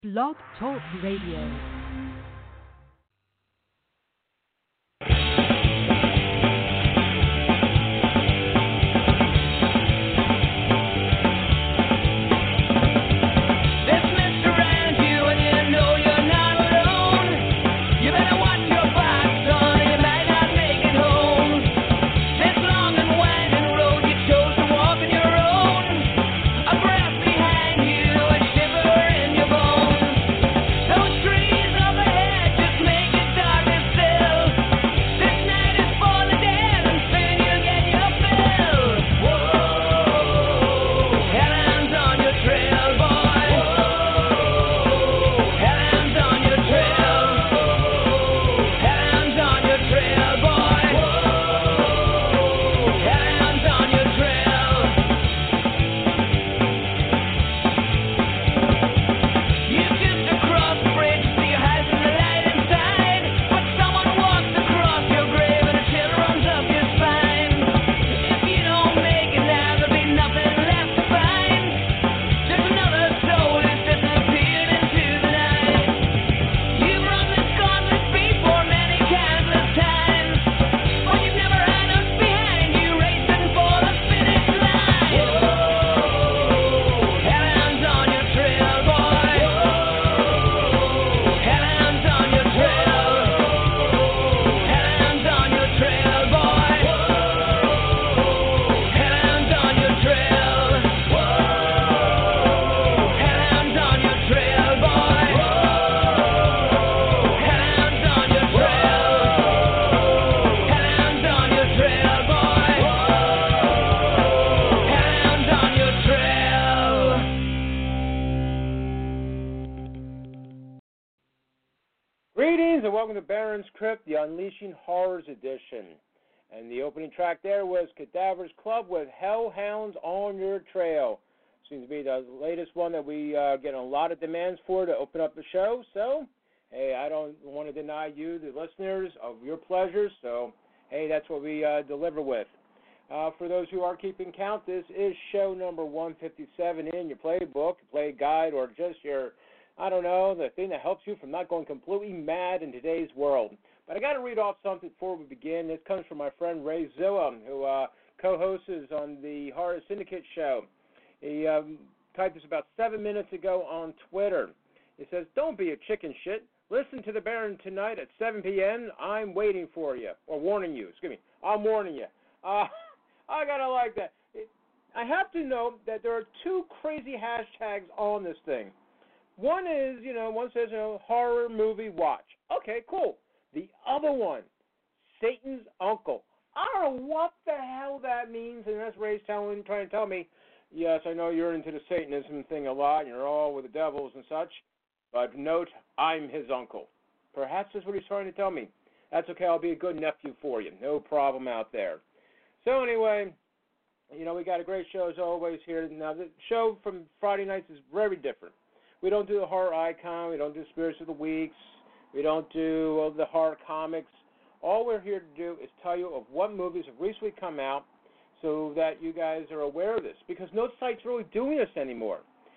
Blog Talk Radio. Greetings and welcome to Baron's Crypt, the Unleashing Horrors edition. And the opening track there was Cadaver's Club with Hellhounds on Your Trail. Seems to be the latest one that we get a lot of demands for to open up the show. So, hey, I don't want to deny you, the listeners, of your pleasures. So, hey, that's what we deliver with. For those who are keeping count, this is show number 157 in your playbook, play guide, or just your, I don't know, the thing that helps you from not going completely mad in today's world. But I got to read off something before we begin. This comes from my friend Ray Zilla, who co-hosts on the Horror Syndicate show. He typed this about 7 minutes ago on Twitter. He says, "Don't be a chicken shit. Listen to the Baron tonight at 7 p.m. I'm waiting for you." Or warning you. Excuse me. I'm warning you. I got to like that. I have to note that there are two crazy hashtags on this thing. One is, one says, horror movie watch. Okay, cool. The other one, Satan's uncle. I don't know what the hell that means, and that's Ray's trying to tell me, yes, I know you're into the Satanism thing a lot, and you're all with the devils and such, but note, I'm his uncle. Perhaps that's what he's trying to tell me. That's okay, I'll be a good nephew for you. No problem out there. So anyway, we got a great show as always here. Now, the show from Friday nights is very different. We don't do the horror icon. We don't do spirits of the weeks. We don't do the horror comics. All we're here to do is tell you of what movies have recently come out so that you guys are aware of this, because no site's really doing this anymore.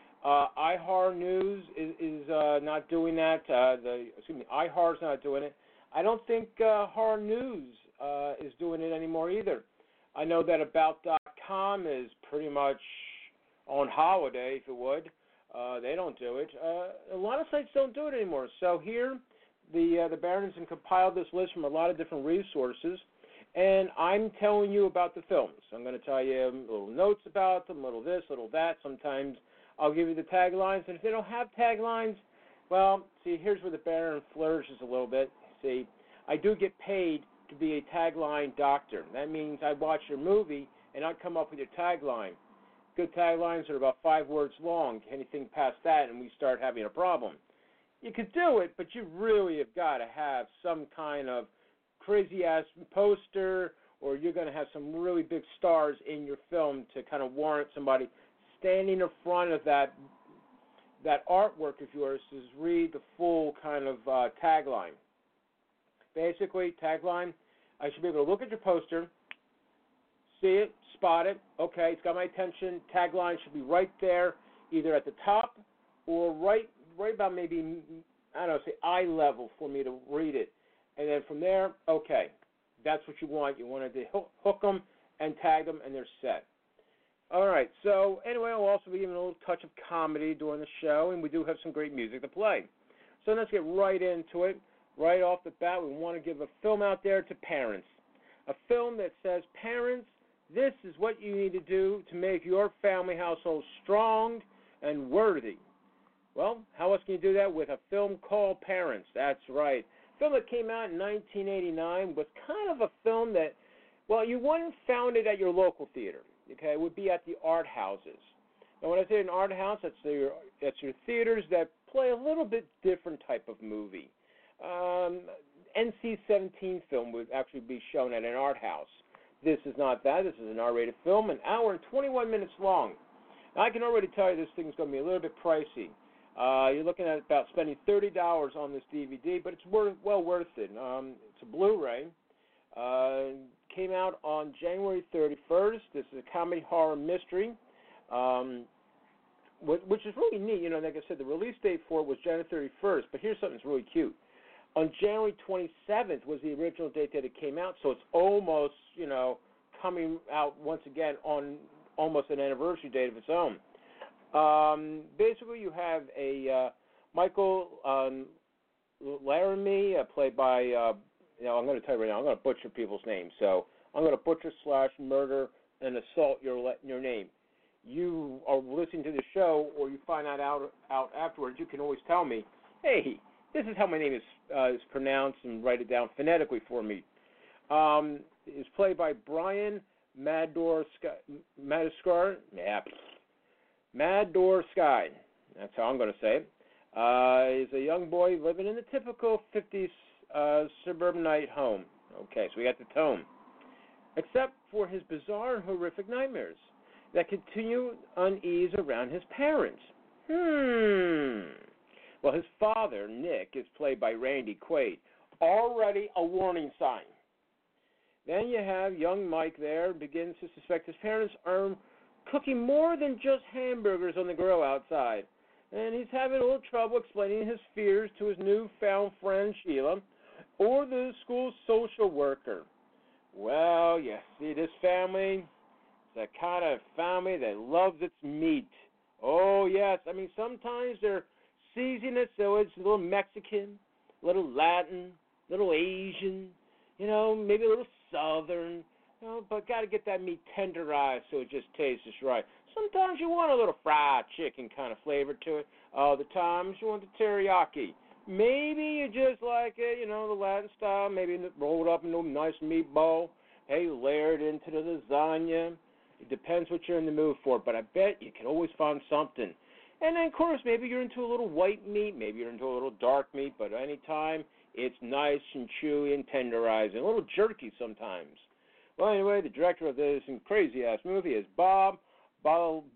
iHorror News is not doing that. iHorror's not doing it. I don't think Horror News is doing it anymore either. I know that About.com is pretty much on holiday, if you would. They don't do it. A lot of sites don't do it anymore. So here, the Barons have compiled this list from a lot of different resources, and I'm telling you about the films. I'm going to tell you little notes about them, little this, little that. Sometimes I'll give you the taglines, and if they don't have taglines, well, see, here's where the Baron flourishes a little bit. See, I do get paid to be a tagline doctor. That means I watch your movie, and I come up with your tagline. Good taglines are about 5 words long. Anything past that, and we start having a problem. You could do it, but you really have got to have some kind of crazy-ass poster, or you're going to have some really big stars in your film to kind of warrant somebody standing in front of that artwork of yours to read the full kind of tagline. Basically, tagline, I should be able to look at your poster, see it, spot it, okay, it's got my attention. Tagline should be right there, either at the top or right right about maybe, I don't know, say eye level for me to read it. And then from there, okay, that's what you want. You wanted to hook them and tag them, and they're set. All right, so anyway, I'll also be giving a little touch of comedy during the show, and we do have some great music to play. So let's get right into it. Right off the bat, we want to give a film out there to parents. A film that says, parents, this is what you need to do to make your family household strong and worthy. Well, how else can you do that with a film called Parents? That's right. A film that came out in 1989 was kind of a film that, well, you wouldn't found it at your local theater. Okay, it would be at the art houses. Now, when I say an art house, that's your theaters that play a little bit different type of movie. NC-17 film would actually be shown at an art house. This is not that. This is an R-rated film, an hour and 21 minutes long. Now, I can already tell you this thing's going to be a little bit pricey. You're looking at about spending $30 on this DVD, but it's well worth it. It's a Blu-ray. Came out on January 31st. This is a comedy horror mystery, which is really neat. You know, like I said, the release date for it was January 31st, but here's something that's really cute. On January 27th was the original date that it came out, so it's almost, you know, coming out once again on almost an anniversary date of its own. Basically, you have a Michael Laramie, played by, I'm going to tell you right now, I'm going to butcher people's names. So I'm going to butcher / murder and assault your name. You are listening to the show, or you find that out afterwards. You can always tell me, hey, this is how my name is pronounced, and write it down phonetically for me. It's played by Brian Mador Sky. That's how I'm going to say it. He's a young boy living in the typical 50s suburbanite home. Okay, so we got the tone. Except for his bizarre and horrific nightmares that continue unease around his parents. Well, his father, Nick, is played by Randy Quaid. Already a warning sign. Then you have young Mike there, begins to suspect his parents are cooking more than just hamburgers on the grill outside. And he's having a little trouble explaining his fears to his newfound friend Sheila or the school social worker. Well, you see, this family, it's a kind of family that loves its meat. Oh, yes. I mean, sometimes they're seasoning it so it's a little Mexican, a little Latin, a little Asian, you know, maybe a little Southern, you know, but got to get that meat tenderized so it just tastes just right. Sometimes you want a little fried chicken kind of flavor to it. Other times you want the teriyaki. Maybe you just like it, you know, the Latin style, maybe rolled up into a nice meatball. Hey, layer it into the lasagna. It depends what you're in the mood for, but I bet you can always find something. And then, of course, maybe you're into a little white meat, maybe you're into a little dark meat, but anytime it's nice and chewy and tenderizing, a little jerky sometimes. Well, anyway, the director of this crazy-ass movie is Bob Balaban,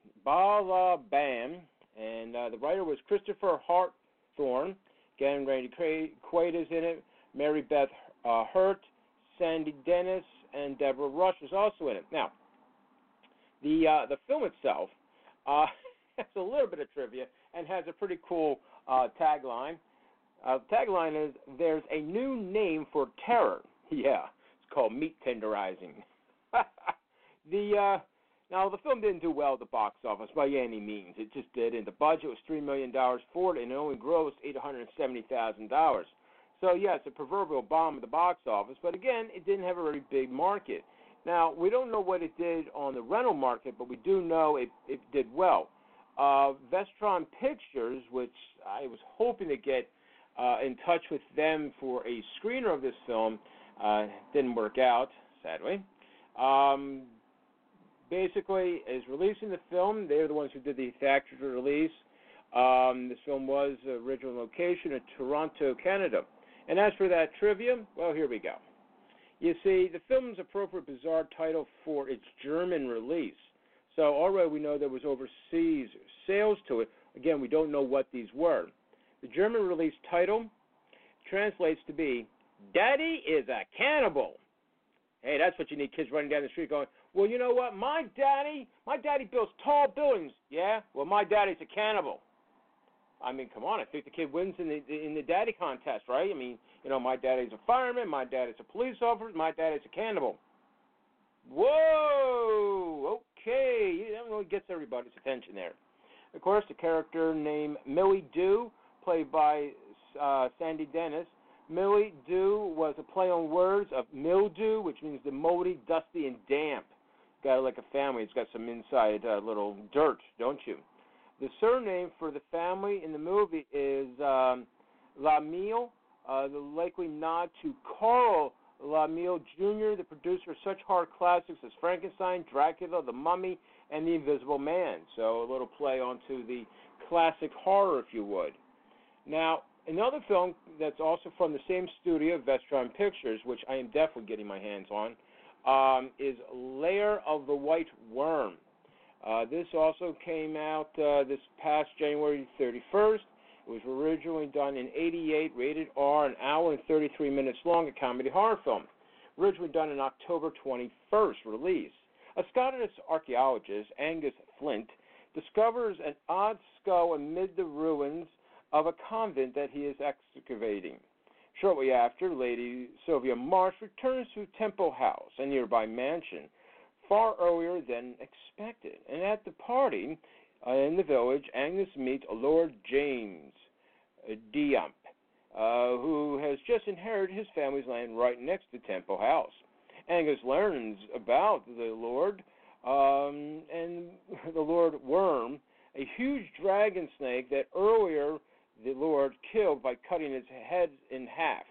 and the writer was Christopher Hawthorne. Again, Randy Quaid is in it. Mary Beth Hurt, Sandy Dennis, and Deborah Rush is also in it. Now, the film itself has a little bit of trivia and has a pretty cool tagline. The tagline is, "There's a new name for terror." Yeah, it's called meat tenderizing. Now, the film didn't do well at the box office by any means. It just didn't. The budget was $3 million for it, and it only grossed $870,000. So, yeah, it's a proverbial bomb at the box office, but again, it didn't have a very big market. Now, we don't know what it did on the rental market, but we do know it did well. Vestron Pictures, which I was hoping to get in touch with them for a screener of this film, didn't work out, sadly. Basically, is releasing the film. They're the ones who did the theatrical release. This film was original location in Toronto, Canada. And as for that trivia, well, here we go. You see, the film's appropriate bizarre title for its German release. So already we know there was overseas sales to it. Again, we don't know what these were. The German release title translates to be, "Daddy is a Cannibal." Hey, that's what you need, kids running down the street going, "Well, you know what? My daddy builds tall buildings." Yeah? Well, my daddy's a cannibal. I mean, come on. I think the kid wins in the daddy contest, right? I mean, my daddy's a fireman, my daddy's a police officer, my daddy's a cannibal. Whoa! Okay, that really gets everybody's attention there. Of course, the character named Millie Dew, played by Sandy Dennis. Millie Dew was a play on words of mildew, which means the moldy, dusty, and damp. Got it like a family. It's got some inside little dirt, don't you? The surname for the family in the movie is LaMille, the likely nod to Carl LaMille Jr., the producer of such horror classics as Frankenstein, Dracula, The Mummy, and The Invisible Man. So a little play onto the classic horror, if you would. Now, another film that's also from the same studio, Vestron Pictures, which I am definitely getting my hands on, is Lair of the White Worm. This also came out this past January 31st. It was originally done in '88, rated R, an hour and 33 minutes long, a comedy horror film. Originally done in October 21st release. A Scottish archaeologist, Angus Flint, discovers an odd skull amid the ruins of a convent that he is excavating. Shortly after, Lady Sylvia Marsh returns to Temple House, a nearby mansion, far earlier than expected. And at the party in the village, Angus meets Lord James Diamp, who has just inherited his family's land right next to Temple House. Angus learns about the Lord and the Lord Worm, a huge dragon snake that earlier the Lord killed by cutting its head in half.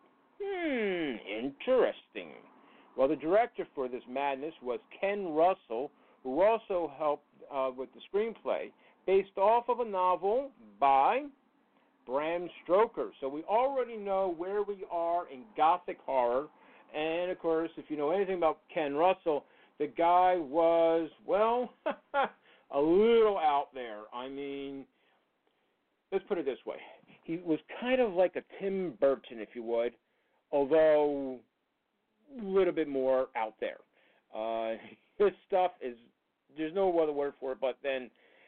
Interesting. Well, the director for this madness was Ken Russell, who also helped with the screenplay, based off of a novel by Bram Stoker. So we already know where we are in Gothic horror. And, of course, if you know anything about Ken Russell, the guy was, well, a little out there. I mean, let's put it this way. He was kind of like a Tim Burton, if you would, although a little bit more out there. His stuff is, there's no other word for it, but then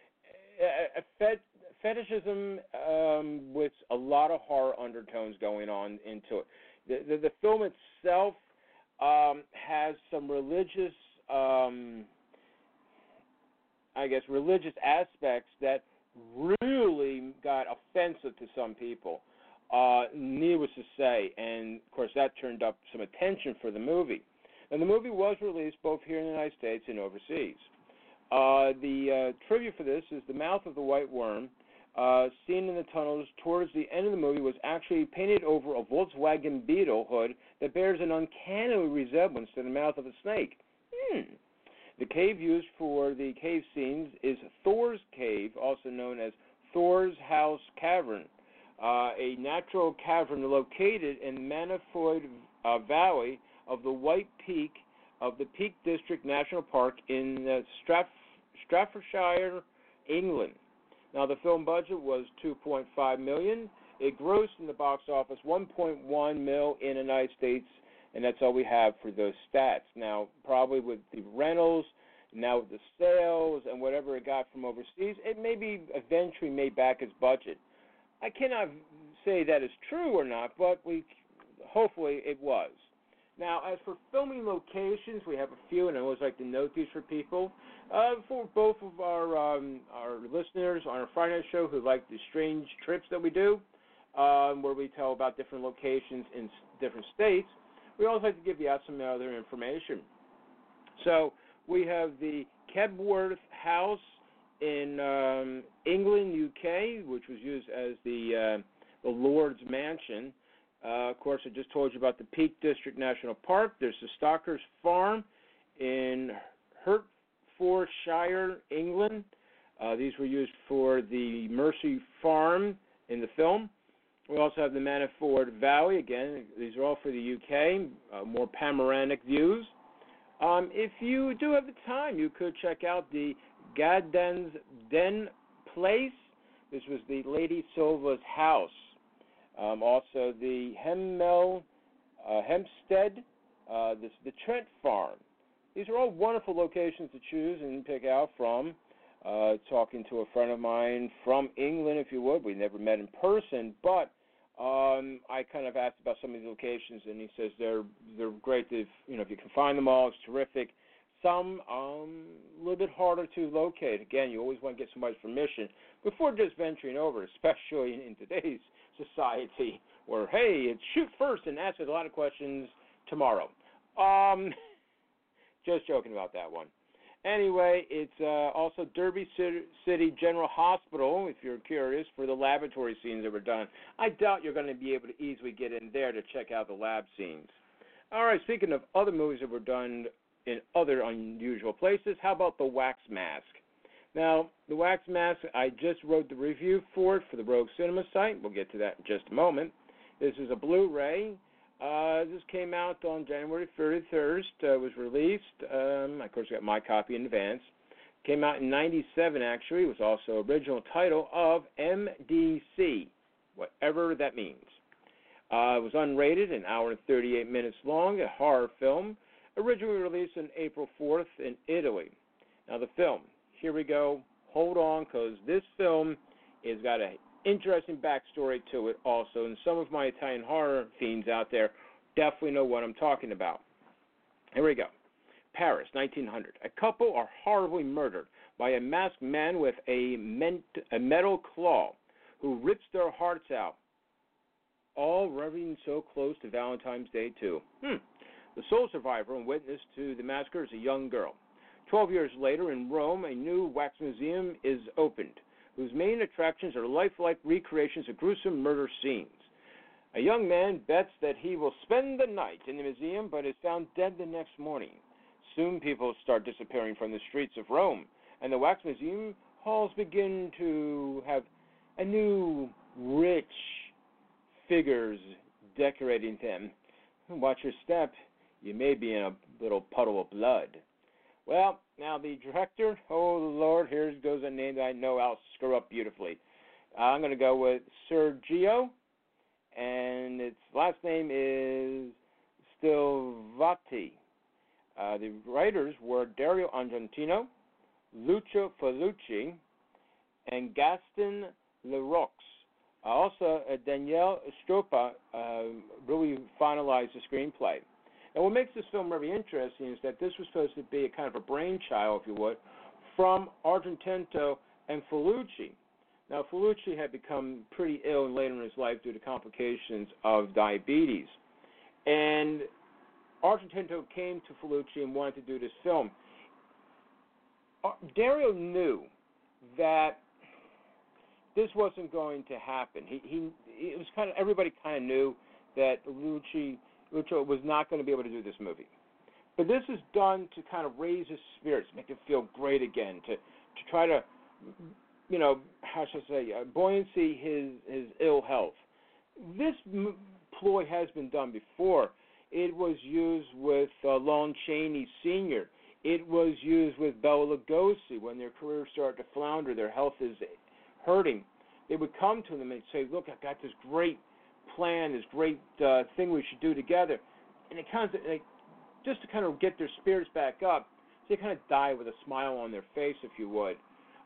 fetishism with a lot of horror undertones going on into it. The film itself has some religious, religious aspects that really got offensive to some people, needless to say, and of course that turned up some attention for the movie. And the movie was released both here in the United States and overseas. The trivia for this is the mouth of the white worm, seen in the tunnels towards the end of the movie, was actually painted over a Volkswagen Beetle hood that bears an uncanny resemblance to the mouth of a snake. The cave used for the cave scenes is Thor's Cave, also known as Thor's House Cavern, a natural cavern located in Manifold Valley of the White Peak of the Peak District National Park in Staffordshire, England. Now, the film budget was $2.5 million. It grossed in the box office $1.1 million in the United States, and that's all we have for those stats. Now, probably with the rentals, now with the sales, and whatever it got from overseas, it maybe eventually made back its budget. I cannot say that is true or not, but hopefully it was. Now, as for filming locations, we have a few, and I always like to note these for people. For both of our listeners on our Friday night show who like the strange trips that we do, where we tell about different locations in different states, we always like to give you out some other information. So we have the Kebworth House in England, UK, which was used as the Lord's Mansion. Of course, I just told you about the Peak District National Park. There's the Stalker's Farm in Hertfordshire, England. These were used for the Mercy Farm in the film. We also have the Manifold Valley. Again, these are all for the UK, more panoramic views. If you do have the time, you could check out the Gadden's Den Place. This was the Lady Silva's house. Also, the Hempstead, the Trent Farm. These are all wonderful locations to choose and pick out from. talking to a friend of mine from England, if you would. We never met in person, but I kind of asked about some of these locations, and he says they're great. If you can find them all, it's terrific. Some a little bit harder to locate. Again, you always want to get somebody's permission before just venturing over, especially in today's society where, hey, it's shoot first and ask a lot of questions tomorrow. Just joking about that one. Anyway, it's also Derby City General Hospital, if you're curious, for the laboratory scenes that were done. I doubt you're going to be able to easily get in there to check out the lab scenes. All right, speaking of other movies that were done in other unusual places, how about The Wax Mask? Now, The Wax Mask, I just wrote the review for it for the Rogue Cinema site. We'll get to that in just a moment. This is a Blu-ray. This came out on January 31st. It was released. Of course, I got my copy in advance. Came out in 97, actually. It was also original title of MDC, whatever that means. It was unrated, an hour and 38 minutes long, a horror film, originally released on April 4th in Italy. Now, the film, here we go. Hold on, because this film has got an interesting backstory to it also, and some of my Italian horror fiends out there definitely know what I'm talking about. Here we go. Paris, 1900. A couple are horribly murdered by a masked man with a metal claw who rips their hearts out, all running so close to Valentine's Day, too. The sole survivor and witness to the massacre is a young girl. 12 years later, in Rome, a new wax museum is opened, whose main attractions are lifelike recreations of gruesome murder scenes. A young man bets that he will spend the night in the museum, but is found dead the next morning. Soon people start disappearing from the streets of Rome, and the wax museum halls begin to have a new, rich figures decorating them. Watch your step. You may be in a little puddle of blood. Well, now the director, oh Lord, here goes a name that I know I'll screw up beautifully. I'm going to go with Sergio, and its last name is Stilvati. The writers were Dario Argentino, Lucio Fulci, and Gaston Leroux. Also, Daniele Stropa really finalized the screenplay. And what makes this film very interesting is that this was supposed to be a kind of a brainchild, if you would, from Argentino and Fulci. Now, Fulci had become pretty ill later in his life due to complications of diabetes. And Argentino came to Fulci and wanted to do this film. Dario knew that this wasn't going to happen. It was kind of, everybody kind of knew that Lucio was not going to be able to do this movie. But this is done to kind of raise his spirits, make him feel great again, to try to, how should I say, buoyancy his ill health. This ploy has been done before. It was used with Lon Chaney Sr. It was used with Bela Lugosi when their careers started to flounder, their health is hurting. They would come to them and say, look, I've got this great plan, this great thing we should do together. And it kind of, just to kind of get their spirits back up, so they kind of die with a smile on their face, if you would.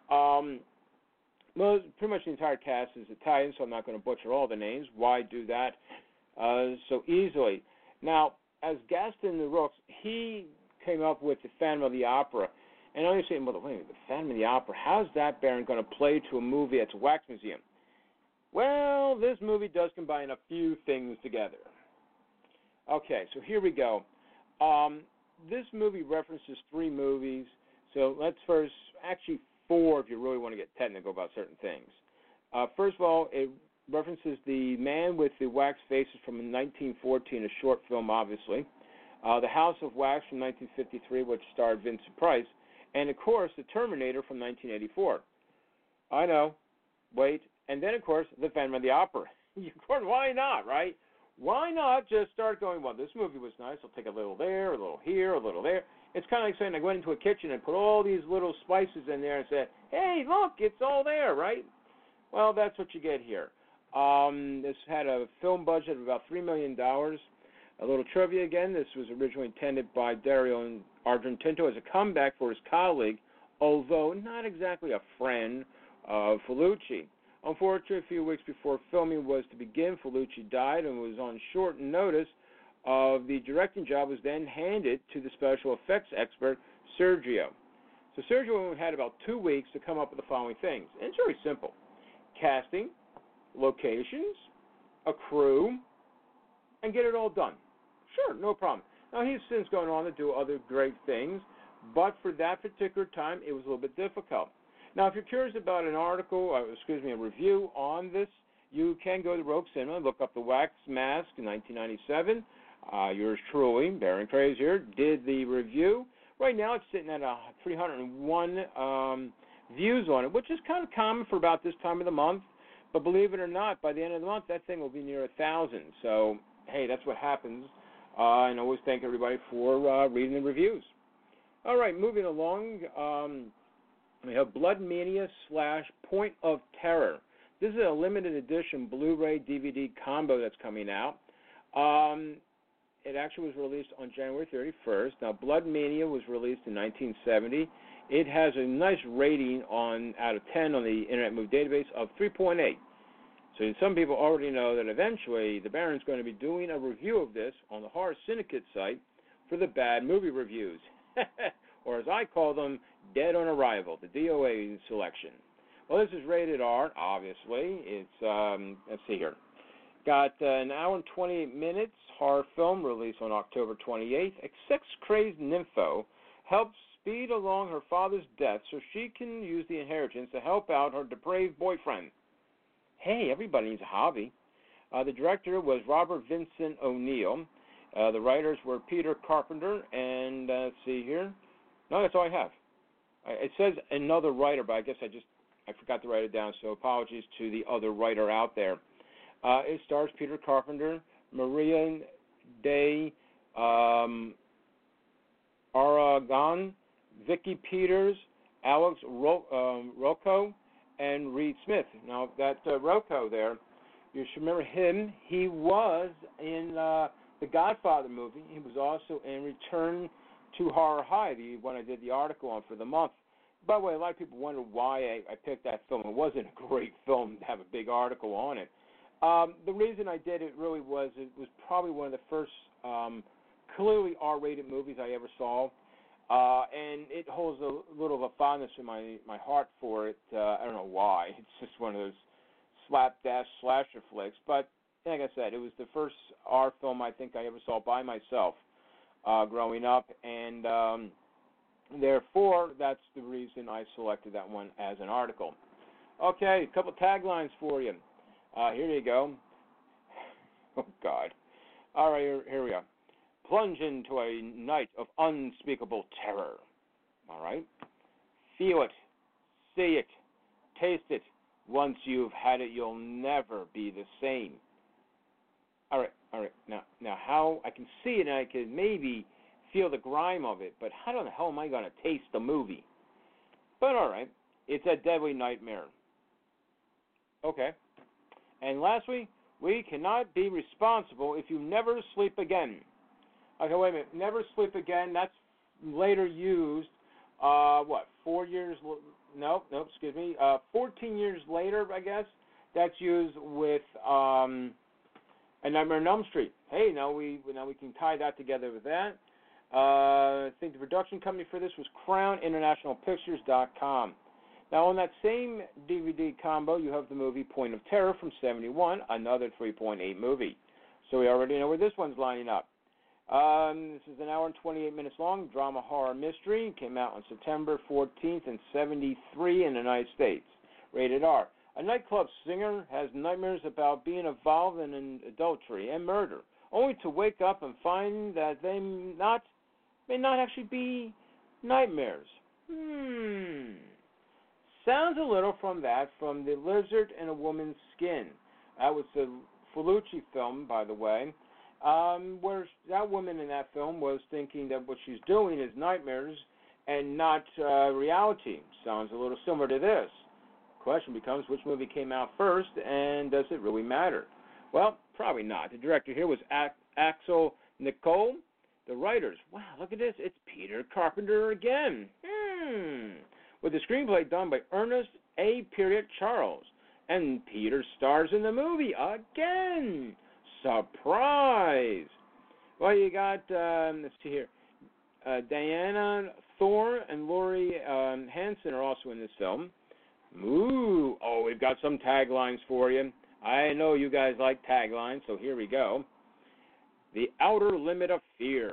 Pretty much the entire cast is Italian, so I'm not going to butcher all the names. Why do that so easily? Now, as Gaston Leroux, he came up with the Phantom of the Opera. And I'm saying, well, wait a minute, the Phantom of the Opera, how's that Baron going to play to a movie at a wax museum? Well, this movie does combine a few things together. Okay, so here we go. This movie references 3 movies, so let's first, actually 4 if you really want to get technical about certain things. First of all, it references The Man with the Wax Faces from 1914, a short film, obviously. The House of Wax from 1953, which starred Vincent Price. And, of course, The Terminator from 1984. I know. Wait. And then, of course, The Phantom of the Opera. Why not, right? Why not just start going, well, this movie was nice. I'll take a little there, a little here, a little there. It's kind of like saying I went into a kitchen and put all these little spices in there and said, hey, look, it's all there, right? Well, that's what you get here. This had a film budget of about $3 million. A little trivia again, this was originally intended by Dario Argentino as a comeback for his colleague, although not exactly a friend of Felucci. Unfortunately, a few weeks before filming was to begin, Felucci died and was on short notice of the directing job was then handed to the special effects expert, Sergio. So Sergio had about 2 weeks to come up with the following things. And it's very simple. Casting, locations, a crew, and get it all done. Sure, no problem. Now, he's since gone on to do other great things, but for that particular time, it was a little bit difficult. Now, if you're curious about an article, a review on this, you can go to Rogue Cinema and look up The Wax Mask in 1997. Yours truly, Baron Craze here, did the review. Right now, it's sitting at 301 views on it, which is kind of common for about this time of the month. But believe it or not, by the end of the month, that thing will be near 1,000. So, hey, that's what happens. And I always thank everybody for reading the reviews. All right, moving along, we have Blood Mania / Point of Terror. This is a limited edition Blu-ray DVD combo that's coming out. It actually was released on January 31st. Now, Blood Mania was released in 1970. It has a nice rating out of 10 on the Internet Movie Database of 3.8. So some people already know that eventually the Baron's going to be doing a review of this on the Horror Syndicate site for the bad movie reviews, or as I call them, Dead on Arrival, the DOA selection. Well, this is rated R, obviously. It's, let's see here. Got an hour and 28 minutes, horror film released on October 28th. A sex-crazed nympho helps speed along her father's death so she can use the inheritance to help out her depraved boyfriend. Hey, everybody needs a hobby. The director was Robert Vincent O'Neill. The writers were Peter Carpenter and, let's see here. No, that's all I have. It says another writer, but I guess I forgot to write it down, so apologies to the other writer out there. It stars Peter Carpenter, Maria de Aragon, Vicky Peters, Alex Rocco, and Reed Smith. Now, that Rocco there, you should remember him. He was in the Godfather movie. He was also in Return to Horror High, the one I did the article on for the month. By the way, a lot of people wonder why I picked that film. It wasn't a great film to have a big article on it. The reason I did it really was it was probably one of the first clearly R-rated movies I ever saw. And it holds a little of a fondness in my heart for it. I don't know why. It's just one of those slapdash slasher flicks. But like I said, it was the first R film I think I ever saw by myself growing up. And therefore, that's the reason I selected that one as an article. Okay, a couple taglines for you. Here you go. Oh, God. All right, here we are. Plunge into a night of unspeakable terror. All right? Feel it. See it. Taste it. Once you've had it, you'll never be the same. All right. Now how I can see it and I can maybe feel the grime of it, but how the hell am I going to taste the movie? But all right. It's a deadly nightmare. Okay. And lastly, we cannot be responsible if you never sleep again. Okay, wait a minute. Never sleep again. That's later used, 4 years? No, excuse me. 14 years later, I guess. That's used with A Nightmare on Elm Street. Hey, now we can tie that together with that. I think the production company for this was CrownInternationalPictures.com. Now, on that same DVD combo, you have the movie Point of Terror from '71, another 3.8 movie. So we already know where this one's lining up. This is an hour and 28 minutes long, drama horror mystery. It came out on September 14th in '73 in the United States. Rated R. A nightclub singer has nightmares about being involved in an adultery and murder, only to wake up and find that they may not actually be nightmares. Sounds a little from The Lizard in a Woman's Skin. That was the Felucci film, by the way, where that woman in that film was thinking that what she's doing is nightmares and not reality. Sounds a little similar to this. Question becomes, which movie came out first, and does it really matter? Well, probably not. The director here was Axel Nicole. The writers, wow, look at this. It's Peter Carpenter again. with the screenplay done by Ernest A. Charles. And Peter stars in the movie again. Surprise! Well, you got, let's see here, Diana Thorne and Laurie Hansen are also in this film. Ooh, oh, we've got some taglines for you. I know you guys like taglines, so here we go. The outer limit of fear.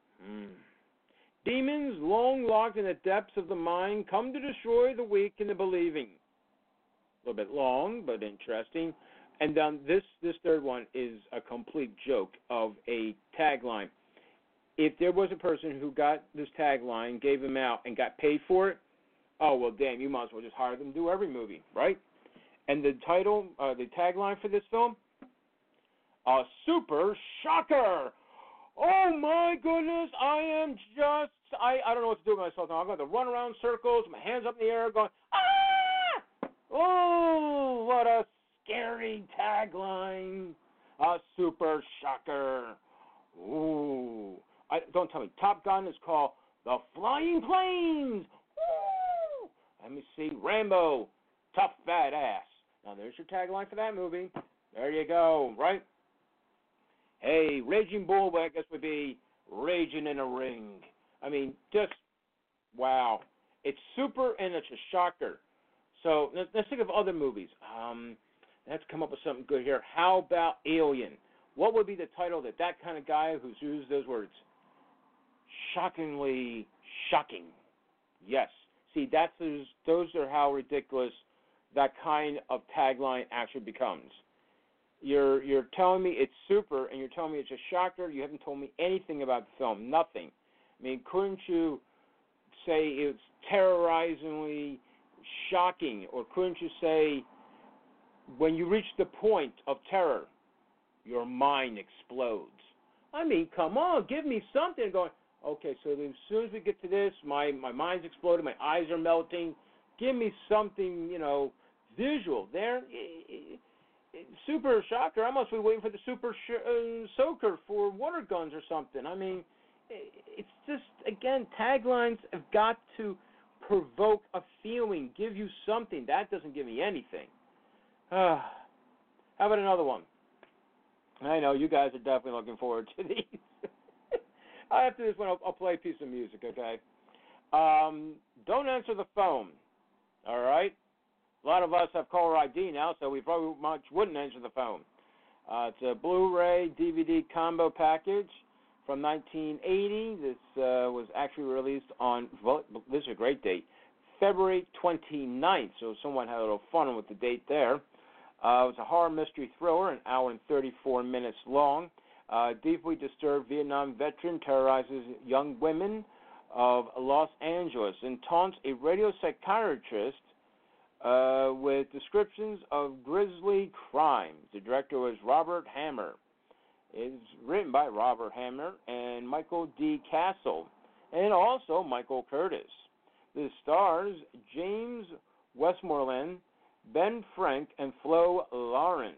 Demons long locked in the depths of the mind come to destroy the weak and the believing. A little bit long, but interesting. And this third one is a complete joke of a tagline. If there was a person who got this tagline, gave them out, and got paid for it, oh, well, damn, you might as well just hire them to do every movie, right? And the title, the tagline for this film, A Super Shocker. Oh, my goodness, I don't know what to do with myself now. I'm going to run around circles, my hands up in the air, going, ah! Oh, what a scary tagline. A Super Shocker. Ooh. Don't tell me. Top Gun is called The Flying Planes. Woo! Let me see. Rambo, Tough Fat Ass. Now, there's your tagline for that movie. There you go, right? Hey, Raging Bull, I guess, would be Raging in a Ring. I mean, just, wow. It's super and it's a shocker. So, let's think of other movies. Let's come up with something good here. How about Alien? What would be the title that kind of guy who's used those words? Shockingly shocking. Yes. See, those are how ridiculous that kind of tagline actually becomes. You're telling me it's super, and you're telling me it's a shocker. You haven't told me anything about the film. Nothing. I mean, couldn't you say it's terrorizingly shocking, or couldn't you say when you reach the point of terror, your mind explodes? I mean, come on, give me something going. Okay, so as soon as we get to this, my mind's exploding, my eyes are melting. Give me something, visual. There, super shocker. I must be waiting for the super soaker for water guns or something. I mean, it's just, again, taglines have got to provoke a feeling, give you something. That doesn't give me anything. How about another one? I know you guys are definitely looking forward to these. After this one, I'll play a piece of music, okay? Don't answer the phone, all right? A lot of us have caller ID now, so we probably much wouldn't answer the phone. It's a Blu-ray DVD combo package from 1980. This was actually released on, this is a great date, February 29th, so someone had a little fun with the date there. It was a horror mystery thriller, an hour and 34 minutes long. Deeply disturbed Vietnam veteran terrorizes young women of Los Angeles and taunts a radio psychiatrist with descriptions of grisly crimes. The director was Robert Hammer. It's written by Robert Hammer and Michael D. Castle, and also Michael Curtis. This stars James Westmoreland, Ben Frank, and Flo Lawrence.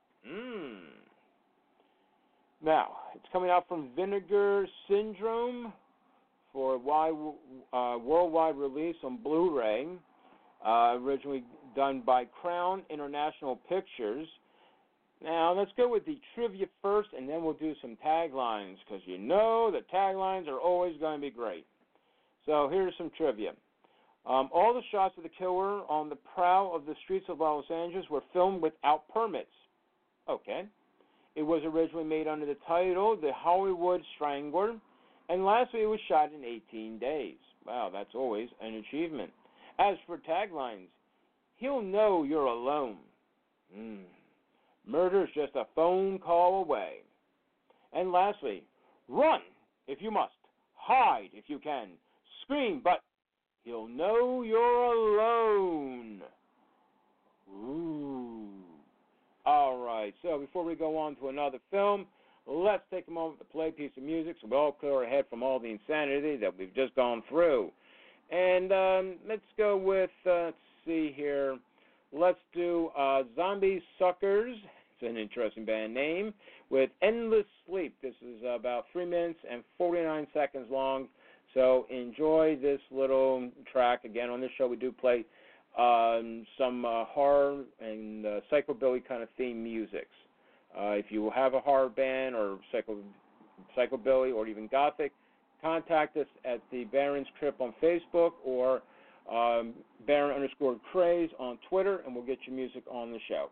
Now, it's coming out from Vinegar Syndrome for worldwide release on Blu-ray, originally done by Crown International Pictures. Now, let's go with the trivia first, and then we'll do some taglines, because you know the taglines are always going to be great. So here's some trivia. All the shots of the killer on the prowl of the streets of Los Angeles were filmed without permits. Okay. It was originally made under the title The Hollywood Strangler, and lastly, it was shot in 18 days. Wow, that's always an achievement. As for taglines, he'll know you're alone. Murder's just a phone call away. And lastly, run if you must, hide if you can, scream, but he'll know you're alone. Ooh. All right, so before we go on to another film, let's take a moment to play a piece of music so we all clear our head from all the insanity that we've just gone through. And let's go with, let's see here, let's do Zombie Suckers. It's an interesting band name, with Endless Sleep. This is about 3 minutes and 49 seconds long. So enjoy this little track. Again, on this show we do play some horror and psychobilly kind of theme musics. If you have a horror band or psychobilly or even gothic, contact us at the Barron's Crypt on Facebook or Baron_Craze on Twitter, and we'll get your music on the show.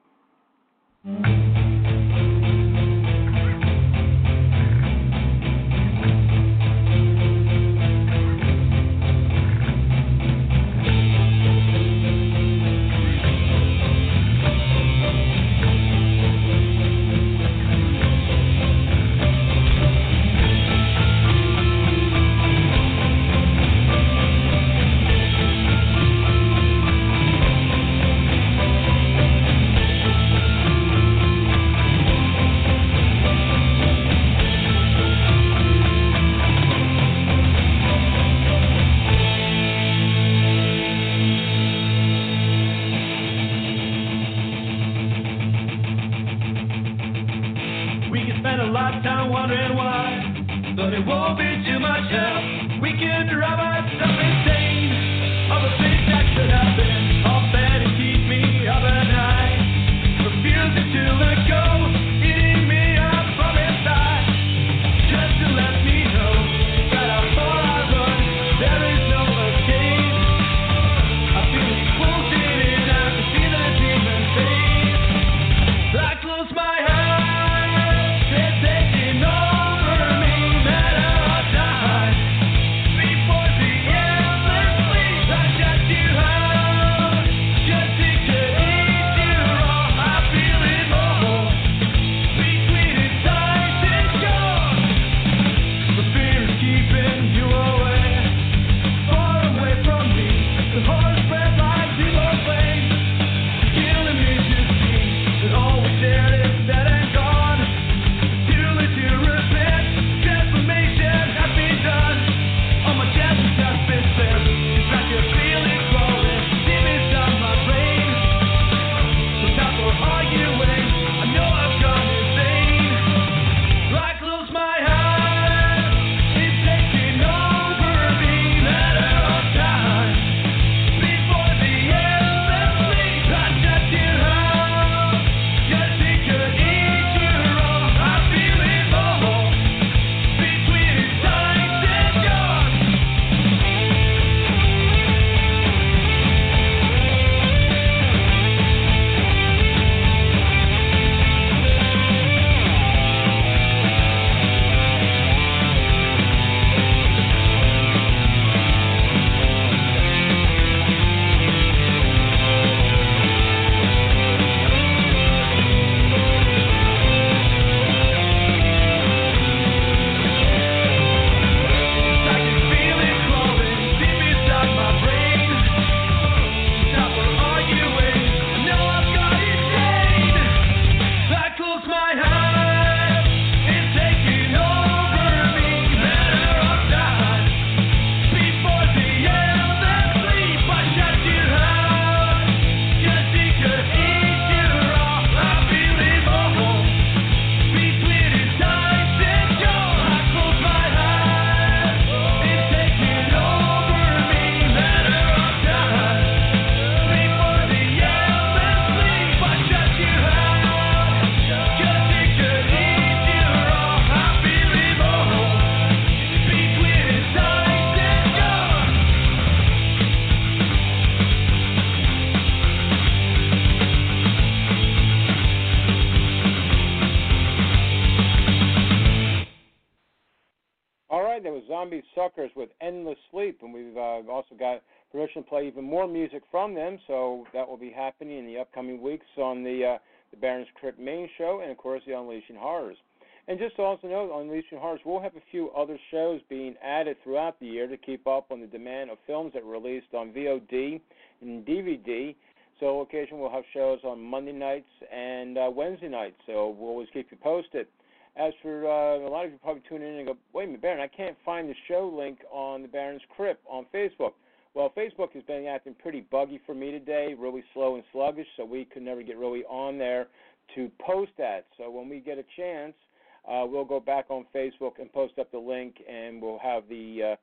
Zombie Suckers with Endless Sleep, and we've also got permission to play even more music from them, so that will be happening in the upcoming weeks on the Baron's Crypt main show and, of course, the Unleashing Horrors. And just to also note, on Unleashing Horrors, we'll have a few other shows being added throughout the year to keep up on the demand of films that are released on VOD and DVD. So occasionally we'll have shows on Monday nights and Wednesday nights, so we'll always keep you posted. As for a lot of you probably tune in and go, wait a minute, Baron, I can't find the show link on the Baron's Crypt on Facebook. Well, Facebook has been acting pretty buggy for me today, really slow and sluggish, so we could never get really on there to post that. So when we get a chance, we'll go back on Facebook and post up the link, and we'll have the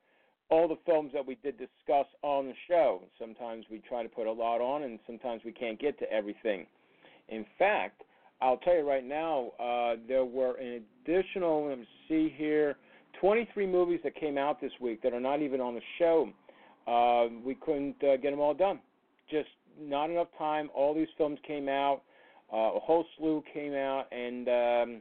all the films that we did discuss on the show. Sometimes we try to put a lot on, and sometimes we can't get to everything. In fact, I'll tell you right now, there were an additional, let me see here, 23 movies that came out this week that are not even on the show. We couldn't get them all done. Just not enough time. All these films came out. A whole slew came out, and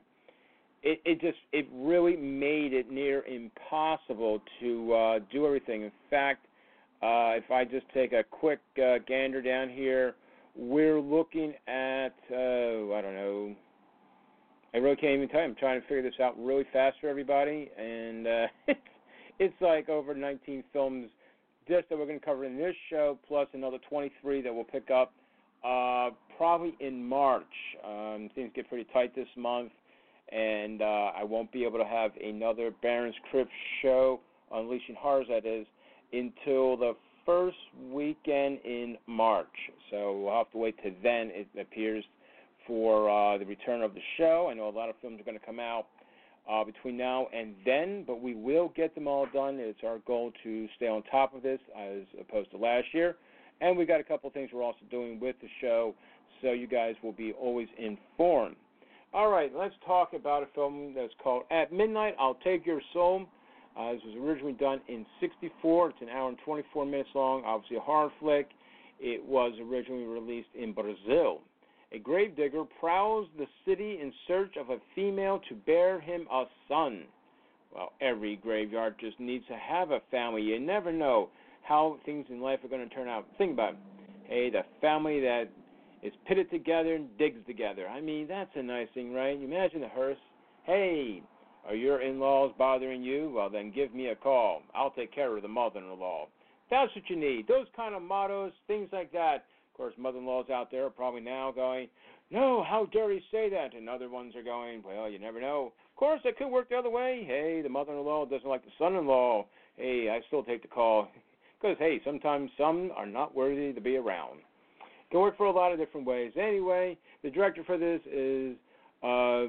it really made it near impossible to do everything. In fact, if I just take a quick gander down here, we're looking at, I don't know, I really can't even tell you. I'm trying to figure this out really fast for everybody, and it's like over 19 films just that we're going to cover in this show, plus another 23 that we'll pick up probably in March. Things get pretty tight this month, and I won't be able to have another Baron's Crypt show, Unleashing Horrors, that is, until the first weekend in March. So we'll have to wait till then, it appears, for the return of the show. I know a lot of films are going to come out between now and then, but we will get them all done. It's our goal to stay on top of this as opposed to last year. And we got a couple of things we're also doing with the show, so you guys will be always informed. All right, let's talk about a film that's called At Midnight, I'll Take Your Soul. This was originally done in '64. It's an hour and 24 minutes long, obviously a horror flick. It was originally released in Brazil. A gravedigger prowls the city in search of a female to bear him a son. Well, every graveyard just needs to have a family. You never know how things in life are going to turn out. Think about it. Hey, the family that is pitted together and digs together. I mean, that's a nice thing, right? You imagine the hearse. Hey, are your in-laws bothering you? Well, then give me a call. I'll take care of the mother-in-law. That's what you need. Those kind of mottos, things like that. Of course, mother-in-laws out there are probably now going, no, how dare he say that? And other ones are going, well, you never know. Of course, that could work the other way. Hey, the mother-in-law doesn't like the son-in-law. Hey, I still take the call. Because, hey, sometimes some are not worthy to be around. It can work for a lot of different ways. Anyway, the director for this is, oh,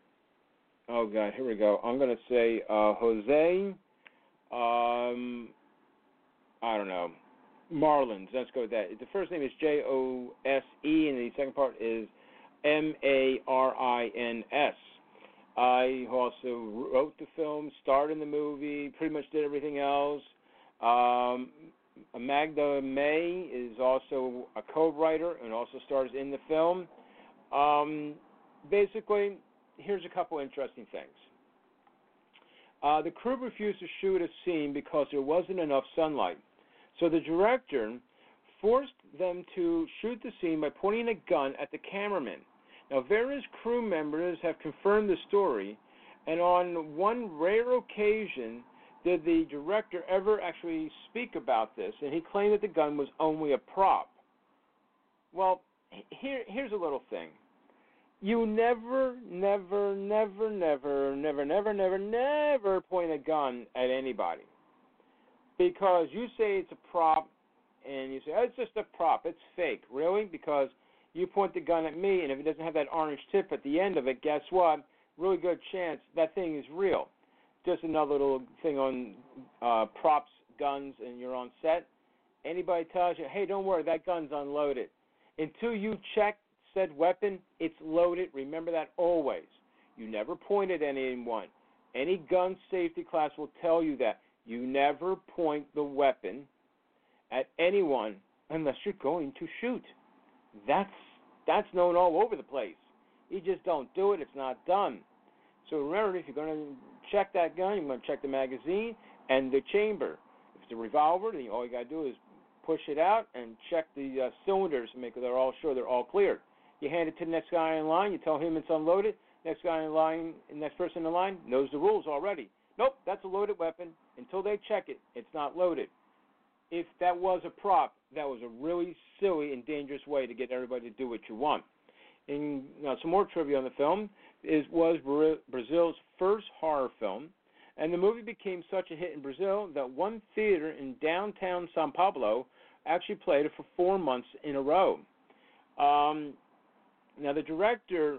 God, here we go. I'm going to say Jose, I don't know, Marlins. Let's go with that. The first name is Jose, and the second part is Marins. I also wrote the film, starred in the movie, pretty much did everything else. Magda May is also a co-writer and also stars in the film. Basically, here's a couple interesting things. The crew refused to shoot a scene because there wasn't enough sunlight. So the director forced them to shoot the scene by pointing a gun at the cameraman. Now, various crew members have confirmed the story, and on one rare occasion did the director ever actually speak about this, and he claimed that the gun was only a prop. Well, here's a little thing. You never point a gun at anybody. Because you say it's a prop, and you say, oh, it's just a prop, it's fake. Really? Because you point the gun at me, and if it doesn't have that orange tip at the end of it, guess what? Really good chance that thing is real. Just another little thing on props, guns, and you're on set. Anybody tells you, hey, don't worry, that gun's unloaded. Until you check said weapon, it's loaded. Remember that always. You never point at anyone. Any gun safety class will tell you that. You never point the weapon at anyone unless you're going to shoot. That's known all over the place. You just don't do it. It's not done. So remember, if you're going to check that gun, you're going to check the magazine and the chamber. If it's a revolver, then all you got to do is push it out and check the cylinders to make sure they're all sure they're all cleared. You hand it to the next guy in line. You tell him it's unloaded. Next guy in line, next person in line knows the rules already. Nope, that's a loaded weapon. Until they check it, it's not loaded. If that was a prop, that was a really silly and dangerous way to get everybody to do what you want. And now some more trivia on the film was Brazil's first horror film, and the movie became such a hit in Brazil that one theater in downtown São Paulo actually played it for 4 months in a row. Now the director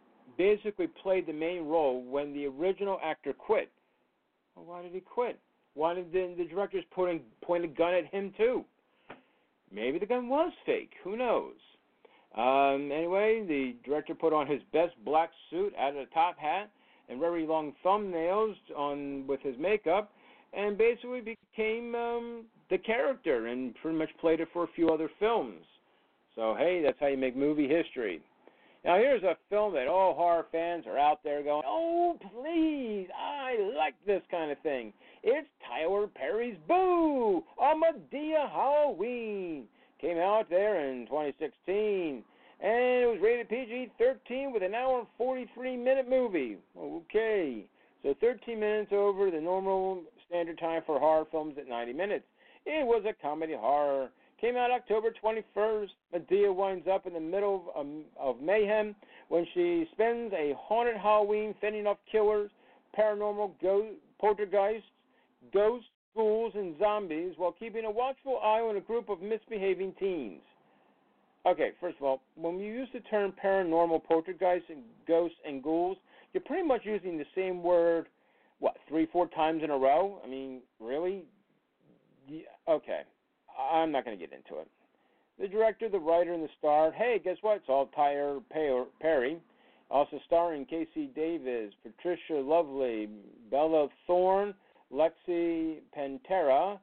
basically played the main role when the original actor quit. Well, why did he quit? Why did the directors point a gun at him too? Maybe the gun was fake. Who knows? Anyway, the director put on his best black suit, added a top hat, and very long thumbnails on with his makeup, and basically became the character and pretty much played it for a few other films. So, hey, that's how you make movie history. Now, here's a film that all horror fans are out there going, oh, please, I like this kind of thing. It's Tyler Perry's Boo, a Madea Halloween. Came out there in 2016, and it was rated PG-13 with an hour and 43-minute movie. Okay, so 13 minutes over the normal standard time for horror films at 90 minutes. It was a comedy horror. Came out October 21st. Madea winds up in the middle of mayhem when she spends a haunted Halloween fending off killers, paranormal poltergeists, ghosts, ghouls, and zombies while keeping a watchful eye on a group of misbehaving teens. Okay, first of all, when you use the term paranormal poltergeists and ghosts and ghouls, you're pretty much using the same word, 3-4 times in a row? I mean, really? Yeah, okay, I'm not going to get into it. The director, the writer, and the star, hey, guess what? It's all Tyler Perry. Also starring Casey Davis, Patricia Lovely, Bella Thorne, Lexi Pantera,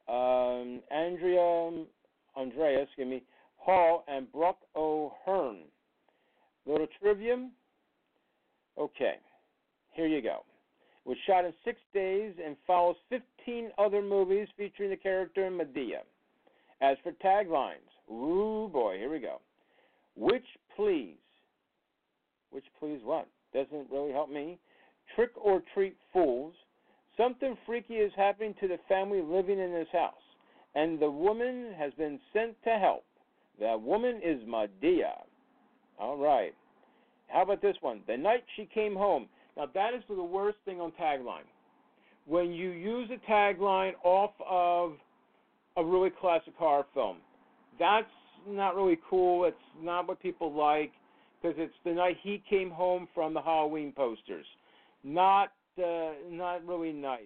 Andreas, Hall, and Brooke O'Hearn. Little trivia? Okay, here you go. It was shot in 6 days and follows 15 other movies featuring the character Madea. As for taglines, ooh boy, here we go. Which please what? Doesn't really help me. Trick or treat fools. Something freaky is happening to the family living in this house, and the woman has been sent to help. That woman is Madea. All right. How about this one? The night she came home. Now, that is the worst thing on tagline. When you use a tagline off of a really classic horror film, that's not really cool. It's not what people like because it's the night he came home from the Halloween posters. Not really nice.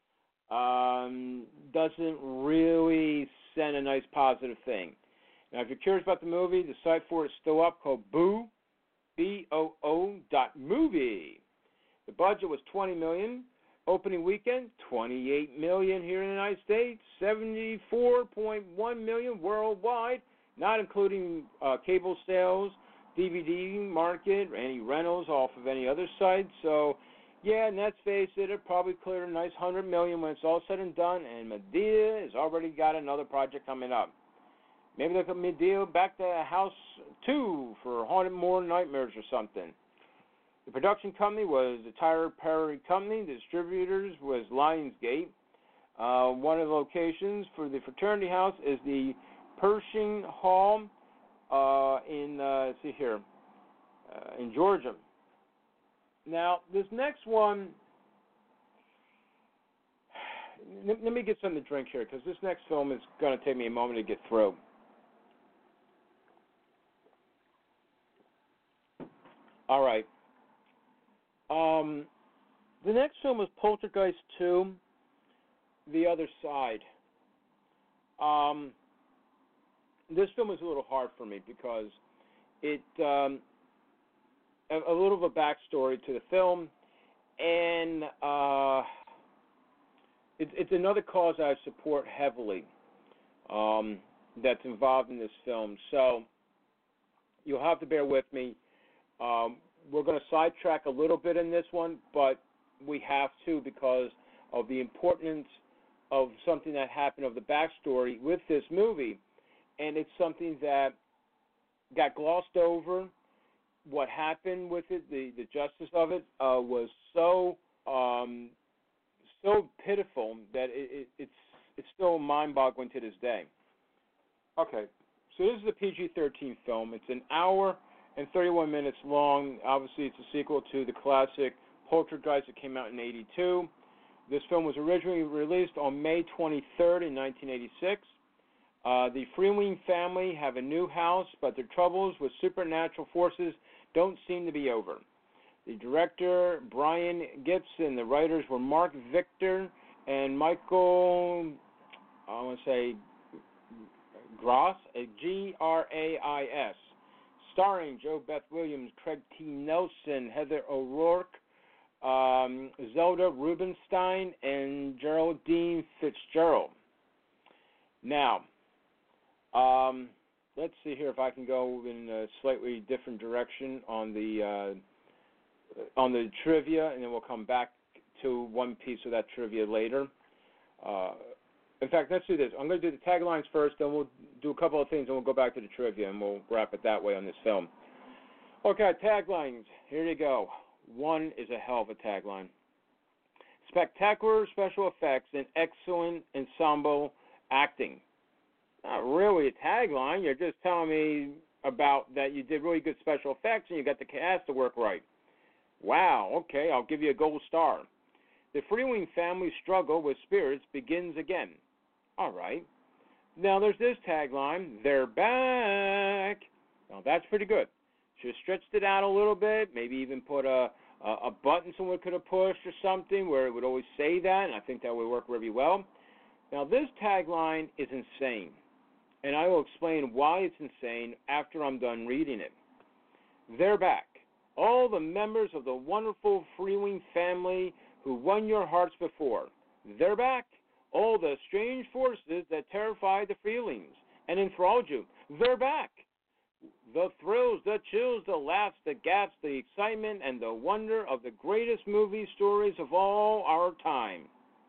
Doesn't really send a nice positive thing. Now, if you're curious about the movie, the site for it is still up, called Boo, BOO.movie. The budget was $20 million. Opening weekend, $28 million here in the United States, $74.1 million worldwide, not including cable sales, DVD market, or any rentals off of any other site. So, yeah, and let's face it, it probably cleared a nice $100 million when it's all said and done, and Madea has already got another project coming up. Maybe they'll come Madea back to House 2 for Haunted More Nightmares or something. The production company was the Tyler Perry Company. The distributors was Lionsgate. One of the locations for the fraternity house is the Pershing Hall in Georgia. Now, this next one, let me get something to drink here because this next film is going to take me a moment to get through. All right. The next film is Poltergeist 2, The Other Side. This film is a little hard for me because it a little of a backstory to the film, and it's another cause I support heavily that's involved in this film. So you'll have to bear with me. We're going to sidetrack a little bit in this one, but we have to because of the importance of something that happened, of the backstory with this movie. And it's something that got glossed over. What happened with it, the justice of it, was so pitiful that it's still mind-boggling to this day. Okay, so this is a PG-13 film. It's an hour and 31 minutes long. Obviously, it's a sequel to the classic Poltergeist that came out in 1982. This film was originally released on May 23rd in 1986. The Freeling family have a new house, but their troubles with supernatural forces don't seem to be over. The director, Brian Gibson, the writers were Mark Victor and Michael, I want to say Grais, Grais, starring Jo Beth Williams, Craig T. Nelson, Heather O'Rourke, Zelda Rubinstein, and Geraldine Fitzgerald. Now, let's see here if I can go in a slightly different direction on the trivia, and then we'll come back to one piece of that trivia later. In fact, let's do this. I'm going to do the taglines first, then we'll do a couple of things, and we'll go back to the trivia, and we'll wrap it that way on this film. Okay, taglines. Here you go. One is a hell of a tagline. Spectacular special effects and excellent ensemble acting. Not really a tagline. You're just telling me about that you did really good special effects and you got the cast to work right. Wow, okay, I'll give you a gold star. The Freeling family's struggle with spirits begins again. All right. Now there's this tagline, they're back. Now that's pretty good. Should have stretched it out a little bit, maybe even put a button someone could have pushed or something where it would always say that, and I think that would work really well. Now this tagline is insane, and I will explain why it's insane after I'm done reading it. They're back. All the members of the wonderful Freeling family who won your hearts before. They're back. All the strange forces that terrified the Freelings and enthralled you. They're back. The thrills, the chills, the laughs, the gasps, the excitement, and the wonder of the greatest movie stories of all our time.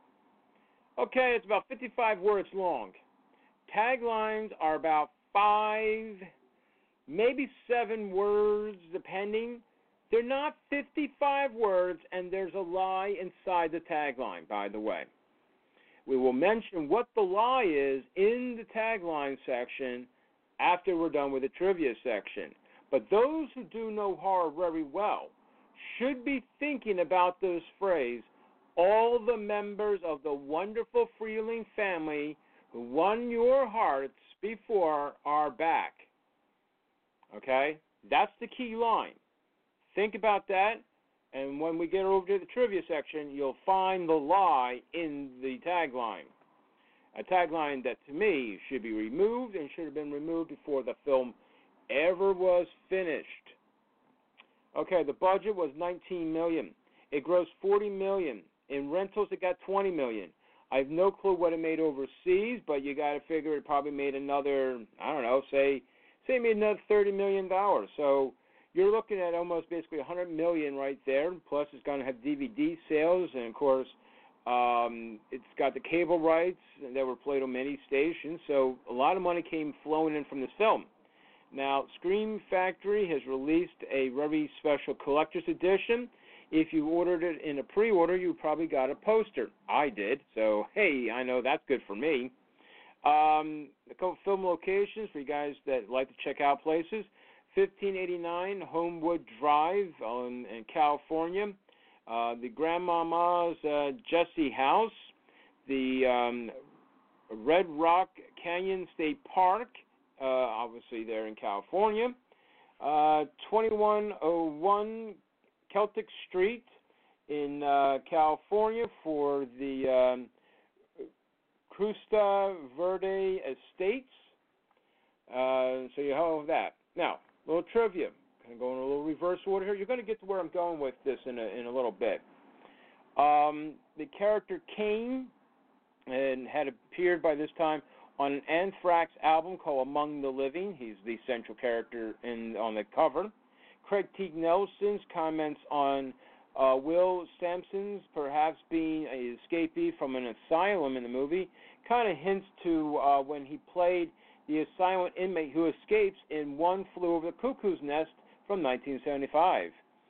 Okay, it's about 55 words long. Taglines are about 5, maybe 7 words, depending. They're not 55 words, and there's a lie inside the tagline, by the way. We will mention what the lie is in the tagline section after we're done with the trivia section. But those who do know horror very well should be thinking about this phrase, all the members of the wonderful Freeling family who won your hearts before are back. Okay? That's the key line. Think about that, and when we get over to the trivia section, you'll find the lie in the tagline. A tagline that, to me, should be removed and should have been removed before the film ever was finished. Okay, the budget was $19 million. It grossed $40 million. In rentals, it got $20 million. I have no clue what it made overseas, but you got to figure it probably made another, I don't know, say it made another $30 million. So you're looking at almost basically $100 million right there. Plus, it's going to have DVD sales, and of course, it's got the cable rights that were played on many stations. So a lot of money came flowing in from this film. Now, Scream Factory has released a very special collector's edition. If you ordered it in a pre-order, you probably got a poster. I did, so hey, I know that's good for me. A couple film locations for you guys that like to check out places. 1589 Homewood Drive in California. The Grandmama's Jessie House. The Red Rock Canyon State Park, obviously there in California. 2101 Celtic Street in California for the Costa Verde Estates. So you have that. Now, a little trivia. Kind of go in a little reverse order here. You're going to get to where I'm going with this in a little bit. The character Kane and had appeared by this time on an Anthrax album called Among the Living. He's the central character on the cover. Craig T. Nelson's comments on Will Sampson's perhaps being an escapee from an asylum in the movie kind of hints to when he played the asylum inmate who escapes in One Flew Over the Cuckoo's Nest from 1975.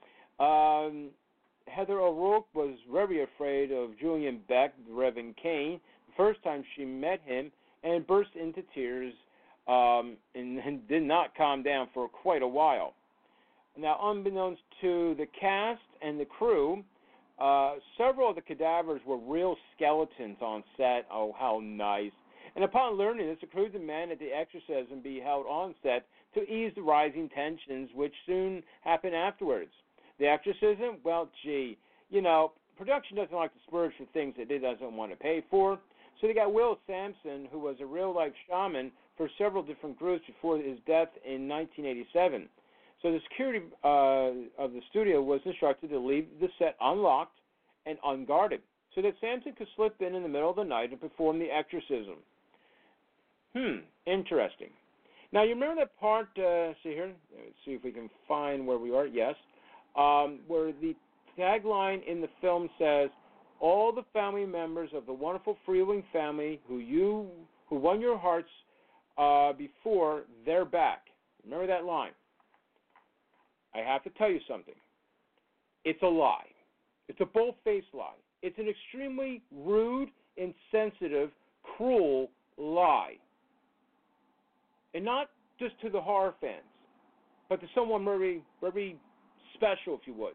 Heather O'Rourke was very afraid of Julian Beck, Reverend Kane, the first time she met him, and burst into tears and did not calm down for quite a while. Now, unbeknownst to the cast and the crew, several of the cadavers were real skeletons on set. Oh, how nice. And upon learning this, the crew demanded the exorcism be held on set to ease the rising tensions, which soon happened afterwards. The exorcism? Well, gee, production doesn't like to splurge for things that it doesn't want to pay for. So they got Will Sampson, who was a real-life shaman for several different groups before his death in 1987. So the security of the studio was instructed to leave the set unlocked and unguarded so that Sampson could slip in the middle of the night and perform the exorcism. Interesting. Now, you remember that part, see here, let's see if we can find where we are, yes, where the tagline in the film says, all the family members of the wonderful Freeling family who won your hearts before, they're back. Remember that line? I have to tell you something. It's a lie. It's a bold-faced lie. It's an extremely rude, insensitive, cruel lie. And not just to the horror fans, but to someone very, very special, if you would.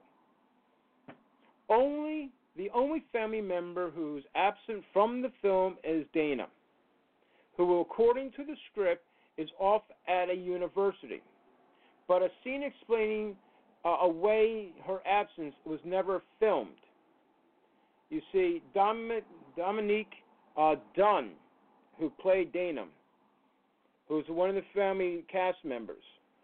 The only family member who's absent from the film is Dana, who, according to the script, is off at a university. But a scene explaining away her absence was never filmed. You see, Dominique Dunn, who played Dana, who's one of the family cast members,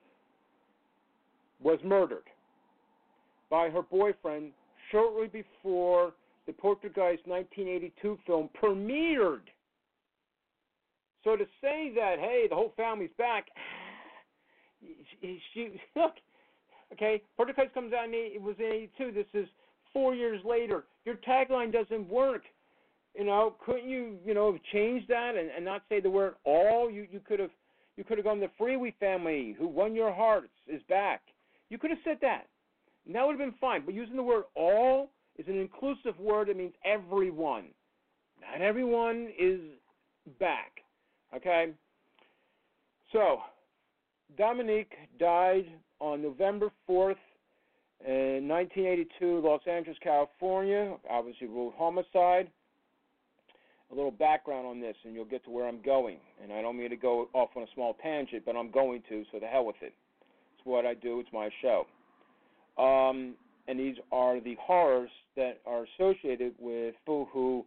was murdered by her boyfriend shortly before the Poltergeist 1982 film premiered. So to say that, hey, the whole family's back, look, okay, Poltergeist comes out it was in 82. This is 4 years later. Your tagline doesn't work. Couldn't you, have changed that and not say the word all? You could have gone the Freeway family who won your hearts is back. You could have said that. And that would have been fine. But using the word all is an inclusive word that means everyone. Not everyone is back. Okay? So, Dominique died on November 4th in 1982, Los Angeles, California. Obviously ruled homicide. A little background on this, and you'll get to where I'm going. And I don't mean to go off on a small tangent, but I'm going to, so the hell with it. It's what I do. It's my show. And these are the horrors that are associated with people who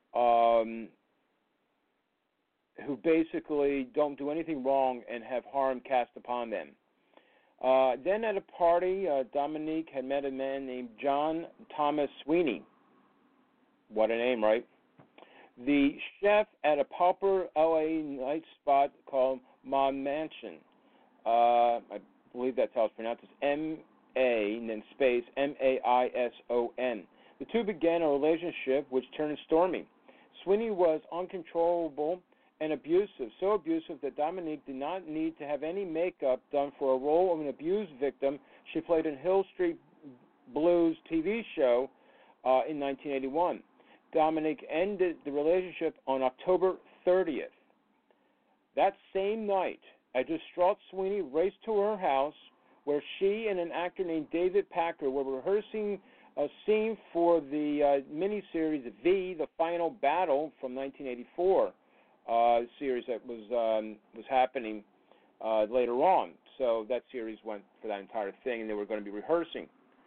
basically don't do anything wrong and have harm cast upon them. Then at a party, Dominique had met a man named John Thomas Sweeney. What a name, right? The chef at a pauper LA night spot called Ma Mansion. I believe that's how it's pronounced. It's M-A and then space M-A-I-S-O-N. The two began a relationship which turned stormy. Sweeney was uncontrollable and abusive, so abusive that Dominique did not need to have any makeup done for a role of an abused victim she played in Hill Street Blues TV show in 1981. Dominique ended the relationship on October 30th. That same night, a distraught Sweeney raced to her house where she and an actor named David Packer were rehearsing a scene for the miniseries V, The Final Battle from 1984. Series that was happening later on. So that series went for that entire thing, and they were going to be rehearsing,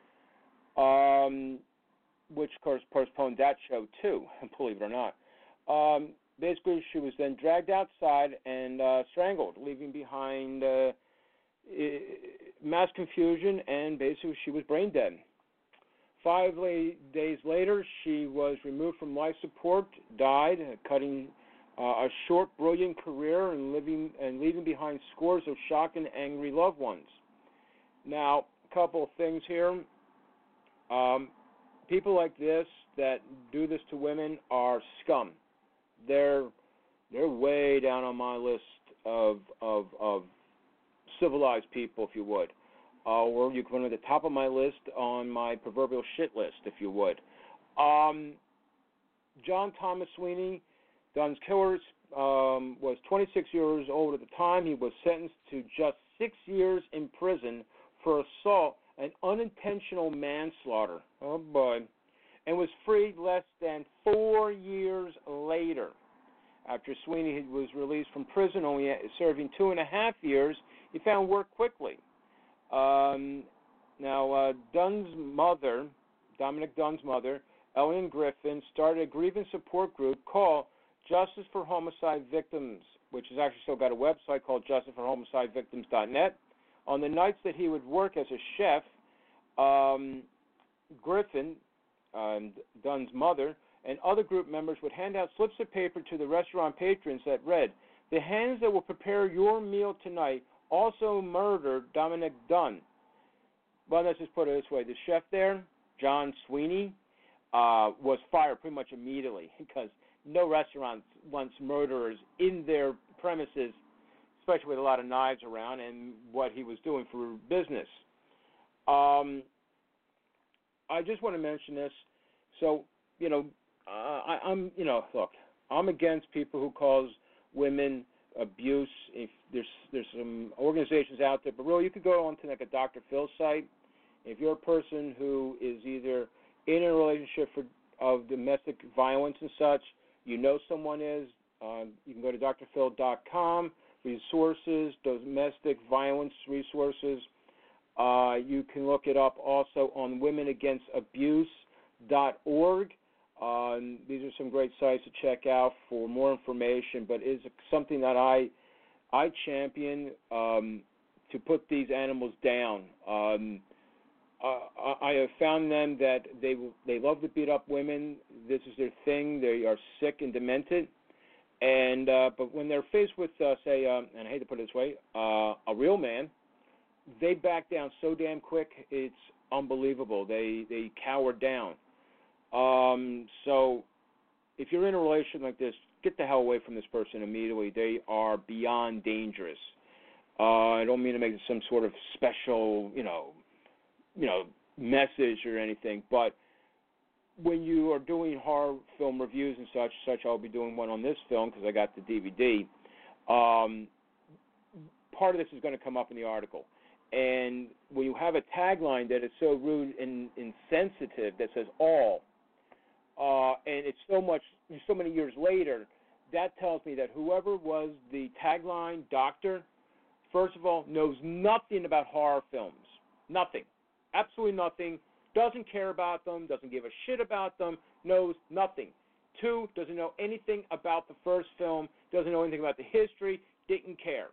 which, of course, postponed that show, too, believe it or not. Basically, she was then dragged outside and strangled, leaving behind mass confusion, and basically she was brain dead. 5 days later, she was removed from life support, died, cutting a short, brilliant career and leaving behind scores of shocked and angry loved ones. Now, a couple of things here. People like this that do this to women are scum. They're way down on my list of civilized people, if you would. Or you can put them at the top of my list on my proverbial shit list, if you would. John Thomas Sweeney, Dunn's killer, was 26 years old at the time. He was sentenced to just 6 years in prison for assault and unintentional manslaughter. Oh, boy. And was freed less than 4 years later. After Sweeney was released from prison, only serving 2.5 years, he found work quickly. Now, Dunn's mother, Dominic Dunn's mother, Ellen Griffin, started a grievance support group called Justice for Homicide Victims, which has actually still got a website called justiceforhomicidevictims.net. On the nights that he would work as a chef, Griffin, Dunn's mother, and other group members would hand out slips of paper to the restaurant patrons that read, "The hands that will prepare your meal tonight also murdered Dominic Dunn." Well, let's just put it this way. The chef there, John Sweeney, was fired pretty much immediately because no restaurant wants murderers in their premises, especially with a lot of knives around and what he was doing for business. I just want to mention this. So, look, I'm against people who cause women abuse. If there's some organizations out there, but really you could go on to like a Dr. Phil site. If you're a person who is either in a relationship of domestic violence and such, someone is, you can go to drphil.com, resources, domestic violence resources. You can look it up also on womenagainstabuse.org. These are some great sites to check out for more information, but it's something that I champion to put these animals down. I have found them that they love to beat up women. This is their thing. They are sick and demented. And but when they're faced with, say, and I hate to put it this way, a real man, they back down so damn quick. It's unbelievable. They cower down. So if you're in a relationship like this, get the hell away from this person immediately. They are beyond dangerous. I don't mean to make it some sort of special, message or anything, but when you are doing horror film reviews and such, I'll be doing one on this film because I got the DVD. Part of this is going to come up in the article. And when you have a tagline that is so rude and insensitive that says all, and it's so many years later, that tells me that whoever was the tagline doctor, first of all, knows nothing about horror films. Nothing. Absolutely nothing. Doesn't care about them, doesn't give a shit about them, knows nothing. 2, doesn't know anything about the first film, doesn't know anything about the history, didn't care.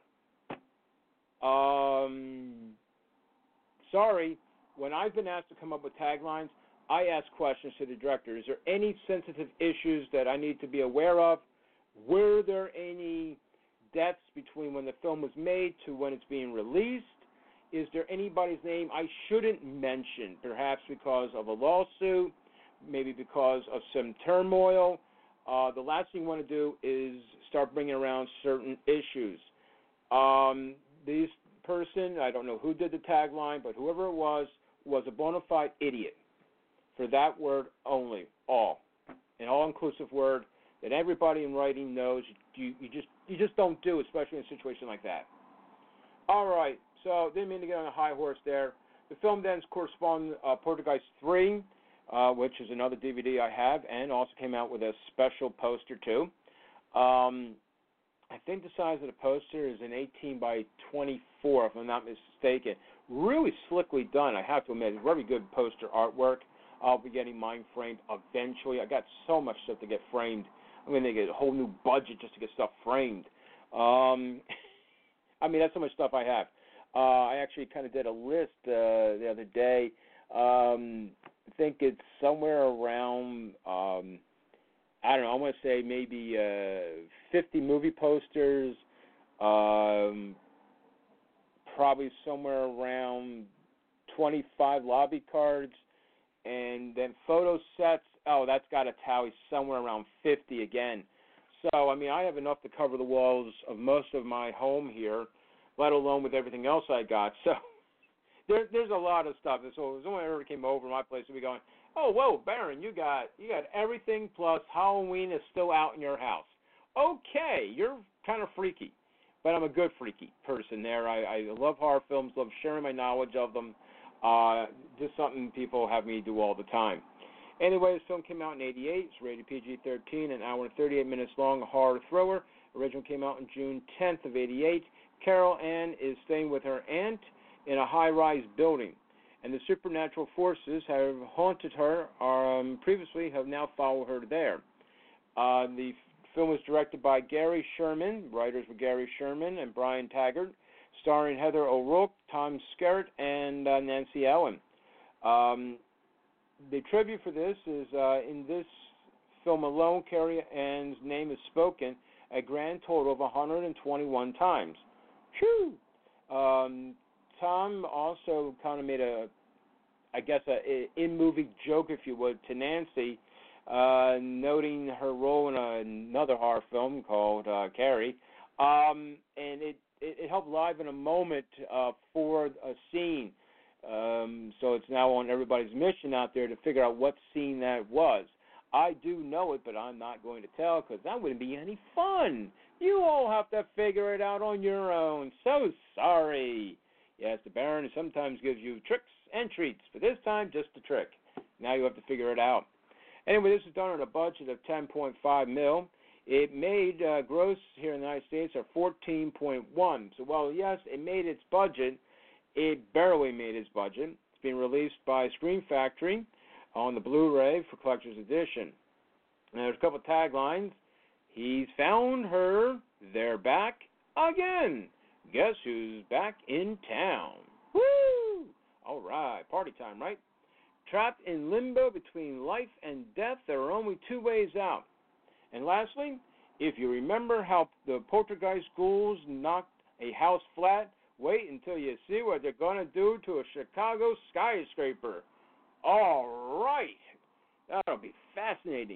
Sorry, when I've been asked to come up with taglines, I ask questions to the director. Is there any sensitive issues that I need to be aware of? Were there any deaths between when the film was made to when it's being released? Is there anybody's name I shouldn't mention, perhaps because of a lawsuit, maybe because of some turmoil? The last thing you want to do is start bringing around certain issues. This person, I don't know who did the tagline, but whoever it was a bona fide idiot. For that word only, all. An all-inclusive word that everybody in writing knows you just don't do, especially in a situation like that. All right, so didn't mean to get on a high horse there. The film then corresponds Poltergeist 3, which is another DVD I have, and also came out with a special poster too. I think the size of the poster is an 18 by 24, if I'm not mistaken. Really slickly done, I have to admit. Very good poster artwork. I'll be getting mine framed eventually. I got so much stuff to get framed. I'm going to get a whole new budget just to get stuff framed. That's so much stuff I have. I actually kind of did a list the other day. I think it's somewhere around, I don't know, I want to say maybe 50 movie posters, probably somewhere around 25 lobby cards, and then photo sets. Oh, that's got to tally somewhere around 50 again. So, I have enough to cover the walls of most of my home here, let alone with everything else I got. So there's a lot of stuff. So if someone ever came over to my place, they'd be going, "Oh, whoa, Baron, you got everything plus Halloween is still out in your house." Okay, you're kind of freaky, but I'm a good freaky person there. I love horror films, love sharing my knowledge of them. Just something people have me do all the time. Anyway, this film came out in 88. It's rated PG-13, an hour and 38 minutes long, a horror thriller. Original came out on June 10th of 88. Carol Ann is staying with her aunt in a high-rise building. and the supernatural forces have haunted her previously have now followed her there. The film was directed by Gary Sherman. Writers were Gary Sherman and Brian Taggart, starring Heather O'Rourke, Tom Skerritt, and Nancy Allen. The tribute for this is in this film alone, Carrie Ann's name is spoken a grand total of 121 times. Phew! Tom also kind of made a in-movie joke, if you would, to Nancy, noting her role in another horror film called Carrie, and it helped liven a moment for a scene. So it's now on everybody's mission out there to figure out what scene that was. I do know it, but I'm not going to tell because that wouldn't be any fun. You all have to figure it out on your own. So sorry. Yes, the Baron sometimes gives you tricks and treats, but this time just a trick. Now you have to figure it out. Anyway, this was done on a budget of $10.5 million. It made gross here in the United States of $14.1 million. So while, yes, it made its budget, it barely made its budget. It's being released by Scream Factory on the Blu-ray for Collector's Edition. And there's a couple of taglines. He's found her. They're back again. Guess who's back in town? Woo! All right, party time, right? Trapped in limbo between life and death, there are only two ways out. And lastly, if you remember how the poltergeist ghouls knocked a house flat, wait until you see what they're going to do to a Chicago skyscraper. All right. That'll be fascinating.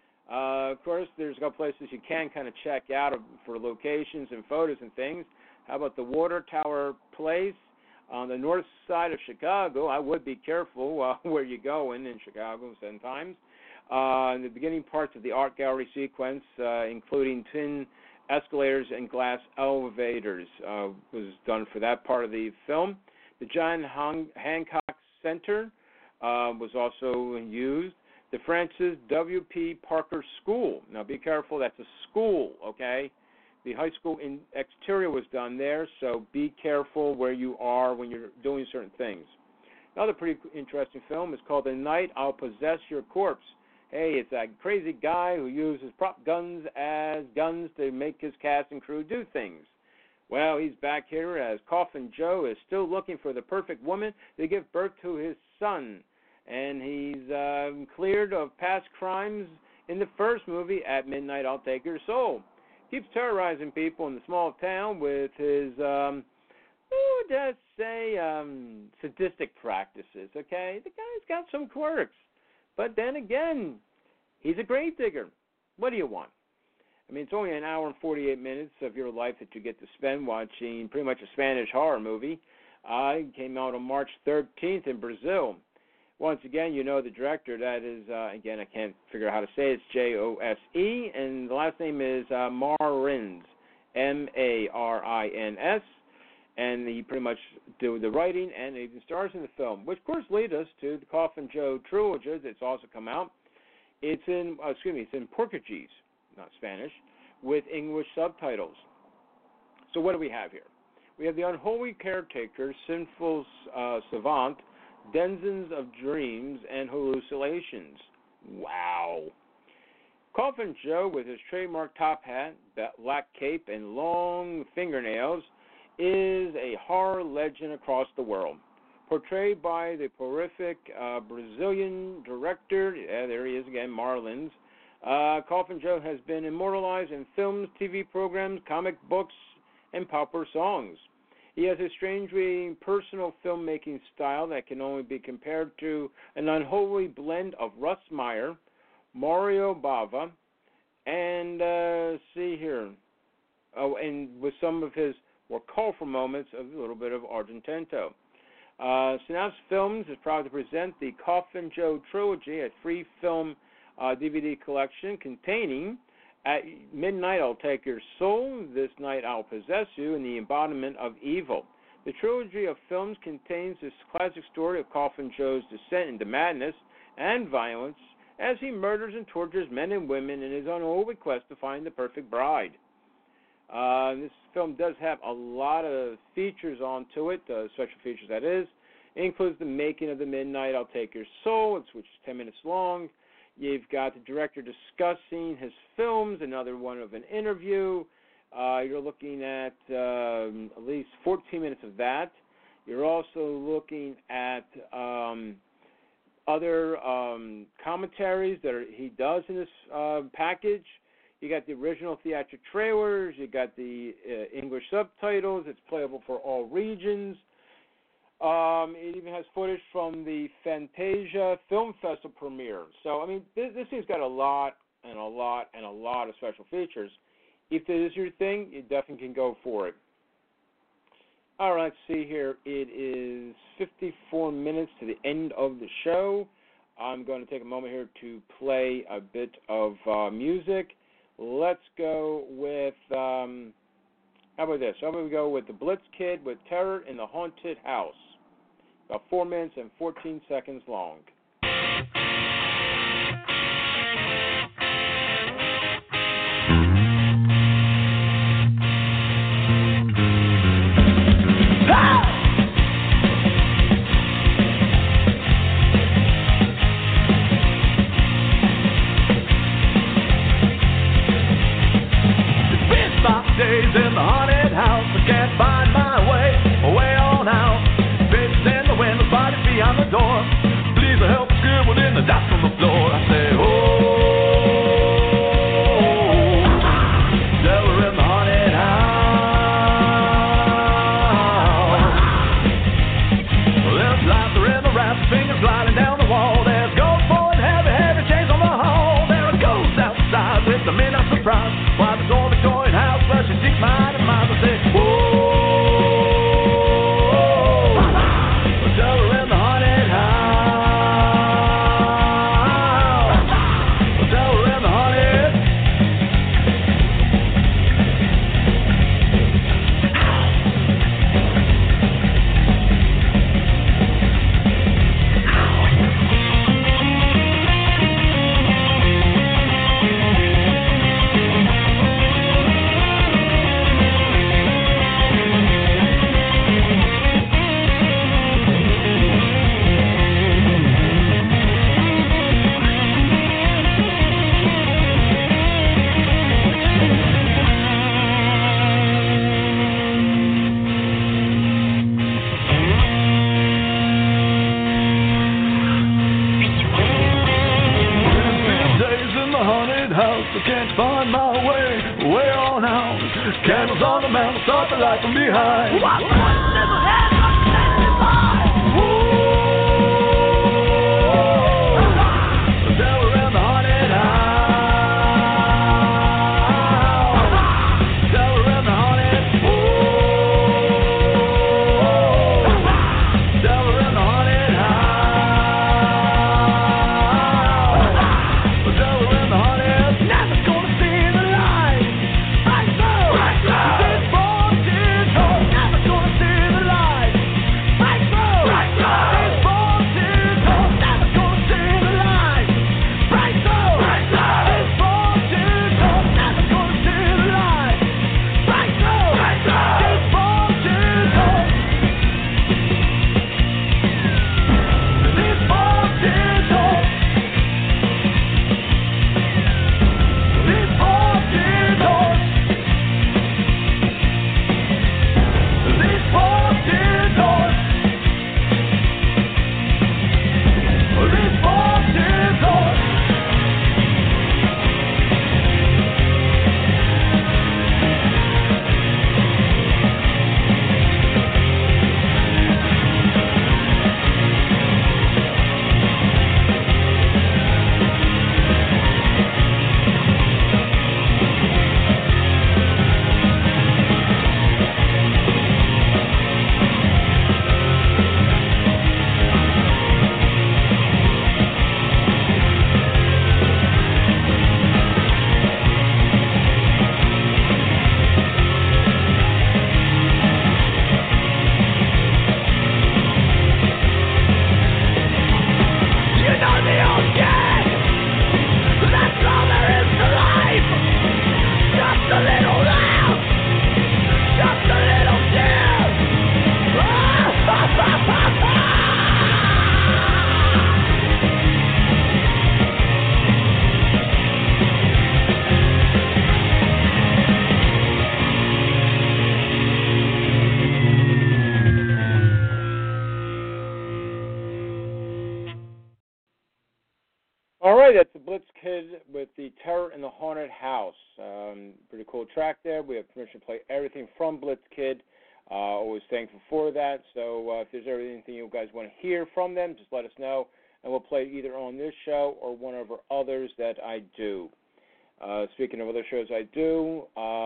Of course, there's a couple places you can kind of check out for locations and photos and things. How about the Water Tower Place on the north side of Chicago? I would be careful where you go in Chicago sometimes. In the beginning parts of the art gallery sequence, including twin escalators and glass elevators, was done for that part of the film. The John Hancock Center was also used. The Francis W.P. Parker School. Now, be careful. That's a school, okay? The high school exterior was done there, so be careful where you are when you're doing certain things. Another pretty interesting film is called The Night I'll Possess Your Corpse. Hey, it's that crazy guy who uses prop guns as guns to make his cast and crew do things. Well, he's back here as Coffin Joe is still looking for the perfect woman to give birth to his son. And he's cleared of past crimes in the first movie, At Midnight I'll Take Your Soul. Keeps terrorizing people in the small town with his, let's say, sadistic practices, okay? The guy's got some quirks. But then again, he's a grave digger. What do you want? I mean, it's only an hour and 48 minutes of your life that you get to spend watching pretty much a Spanish horror movie. It came out on March 13th in Brazil. Once again, you know the director. That is, again, I can't figure out how to say it. It's Jose, and the last name is Marins, Marins. And he pretty much did the writing and even stars in the film, which of course leads us to the Coffin Joe trilogy that's also come out. It's in Portuguese, not Spanish, with English subtitles. So what do we have here? We have the unholy caretaker, sinful savant, denizens of dreams and hallucinations. Wow. Coffin Joe, with his trademark top hat, black cape, and long fingernails, is a horror legend across the world. Portrayed by the prolific Brazilian director, there he is again, Marlins, Coffin Joe has been immortalized in films, TV programs, comic books, and popular songs. He has a strangely personal filmmaking style that can only be compared to an unholy blend of Russ Meyer, Mario Bava, and and with some of his more colorful moments of a little bit of Argento. Synapse Films is proud to present the Coffin Joe Trilogy, a free film DVD collection containing At Midnight I'll Take Your Soul, This Night I'll Possess You, and The Embodiment of Evil. The trilogy of films contains this classic story of Coffin Joe's descent into madness and violence as he murders and tortures men and women in his unholy quest to find the perfect bride. This film does have a lot of features onto it, special features that is, It includes the making of the Midnight I'll Take Your Soul, which is 10 minutes long. You've got the director discussing his films, another one of an interview. You're looking at least 14 minutes of that. You're also looking at other commentaries that he does in this package. You got the original theatrical trailers. You got the English subtitles. It's playable for all regions. It even has footage from the Fantasia Film Festival premiere. So, I mean, this thing's got a lot of special features. If this is your thing, you definitely can go for it. All right, let's see here. It is 54 minutes to the end of the show. I'm going to take a moment here to play a bit of music. Let's go with, how about this? How about we go with the Blitz Kid with Terror in the Haunted House. About 4 minutes and 14 seconds long. Days in the haunted house, I can't find my way on out. Faces in the windows, bodies behind the door. Please help scribbled in the dots on the floor. I say, oh, devil in the haunted house. Well, there's laughter in the rafters, fingers sliding down the wall. There's ghosts pulling heavy chains on the hall. There are ghosts outside with the midnight surprise. Why the door Victorian house, flushing cheeks, mine and mine. I say, whoa. Candles on the mountain, start the light from behind. What never had like standing by. The devil in the haunted house. The devil in the haunted. The devil in the haunted house. The devil in the haunted. Never gonna see the light. Never gonna see the light. All right, that's the Blitz Kid with the Terror in the Haunted House. Pretty cool track there. We have permission to play everything from Blitz Kid. Always thankful for that. So if there's anything you guys want to hear from them, just let us know, and we'll play either on this show or one of our others that I do. Speaking of other shows I do,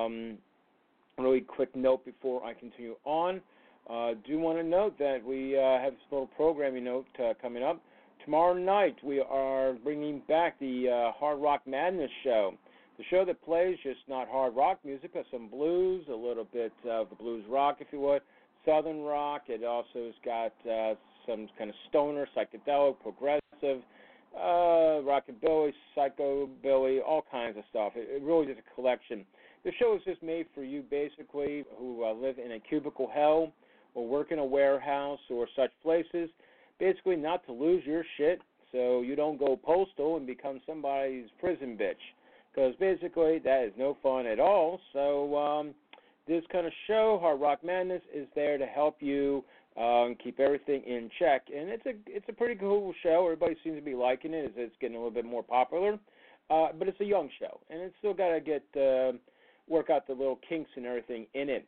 really quick note before I continue on. Do want to note that we have this little programming note coming up. Tomorrow night, we are bringing back the Hard Rock Madness show. The show that plays just not hard rock music, but some blues, a little bit of the blues rock, if you would, southern rock. It also has got some kind of stoner, psychedelic, progressive, rockabilly, psychobilly, all kinds of stuff. It really is a collection. The show is just made for you, basically, who live in a cubicle hell or work in a warehouse or such places. Basically, not to lose your shit so you don't go postal and become somebody's prison bitch. Because basically, that is no fun at all. So this kind of show, Hard Rock Madness, is there to help you keep everything in check. And it's a pretty cool show. Everybody seems to be liking it. It's getting a little bit more popular. But it's a young show. And it's still got to work out the little kinks and everything in it.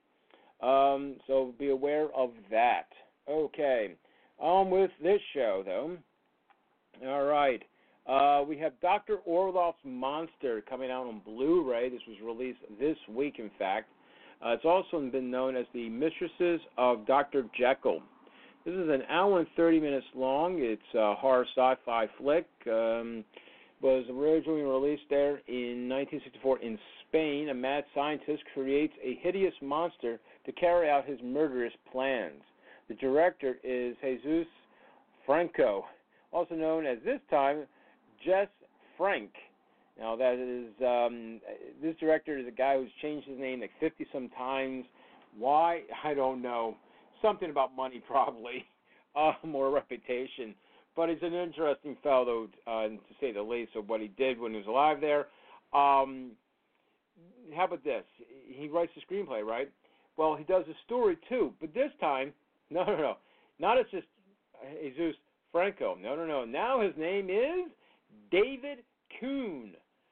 So be aware of that. Okay. On with this show, though. All right. We have Dr. Orloff's Monster coming out on Blu-ray. This was released this week, in fact. It's also been known as The Mistresses of Dr. Jekyll. This is an hour and 30 minutes long. It's a horror sci-fi flick. Was originally released there in 1964 in Spain. A mad scientist creates a hideous monster to carry out his murderous plans. The director is Jesus Franco, also known as this time Jess Frank. Now that is this director is a guy who's changed his name like 50-some times. Why? I don't know. Something about money probably, more reputation. But he's an interesting fellow, to say the least, of what he did when he was alive there. How about this? He writes the screenplay, right? Well, he does the story too, but this time, no. Not as just Jesus Franco. No. Now his name is David Kuhn.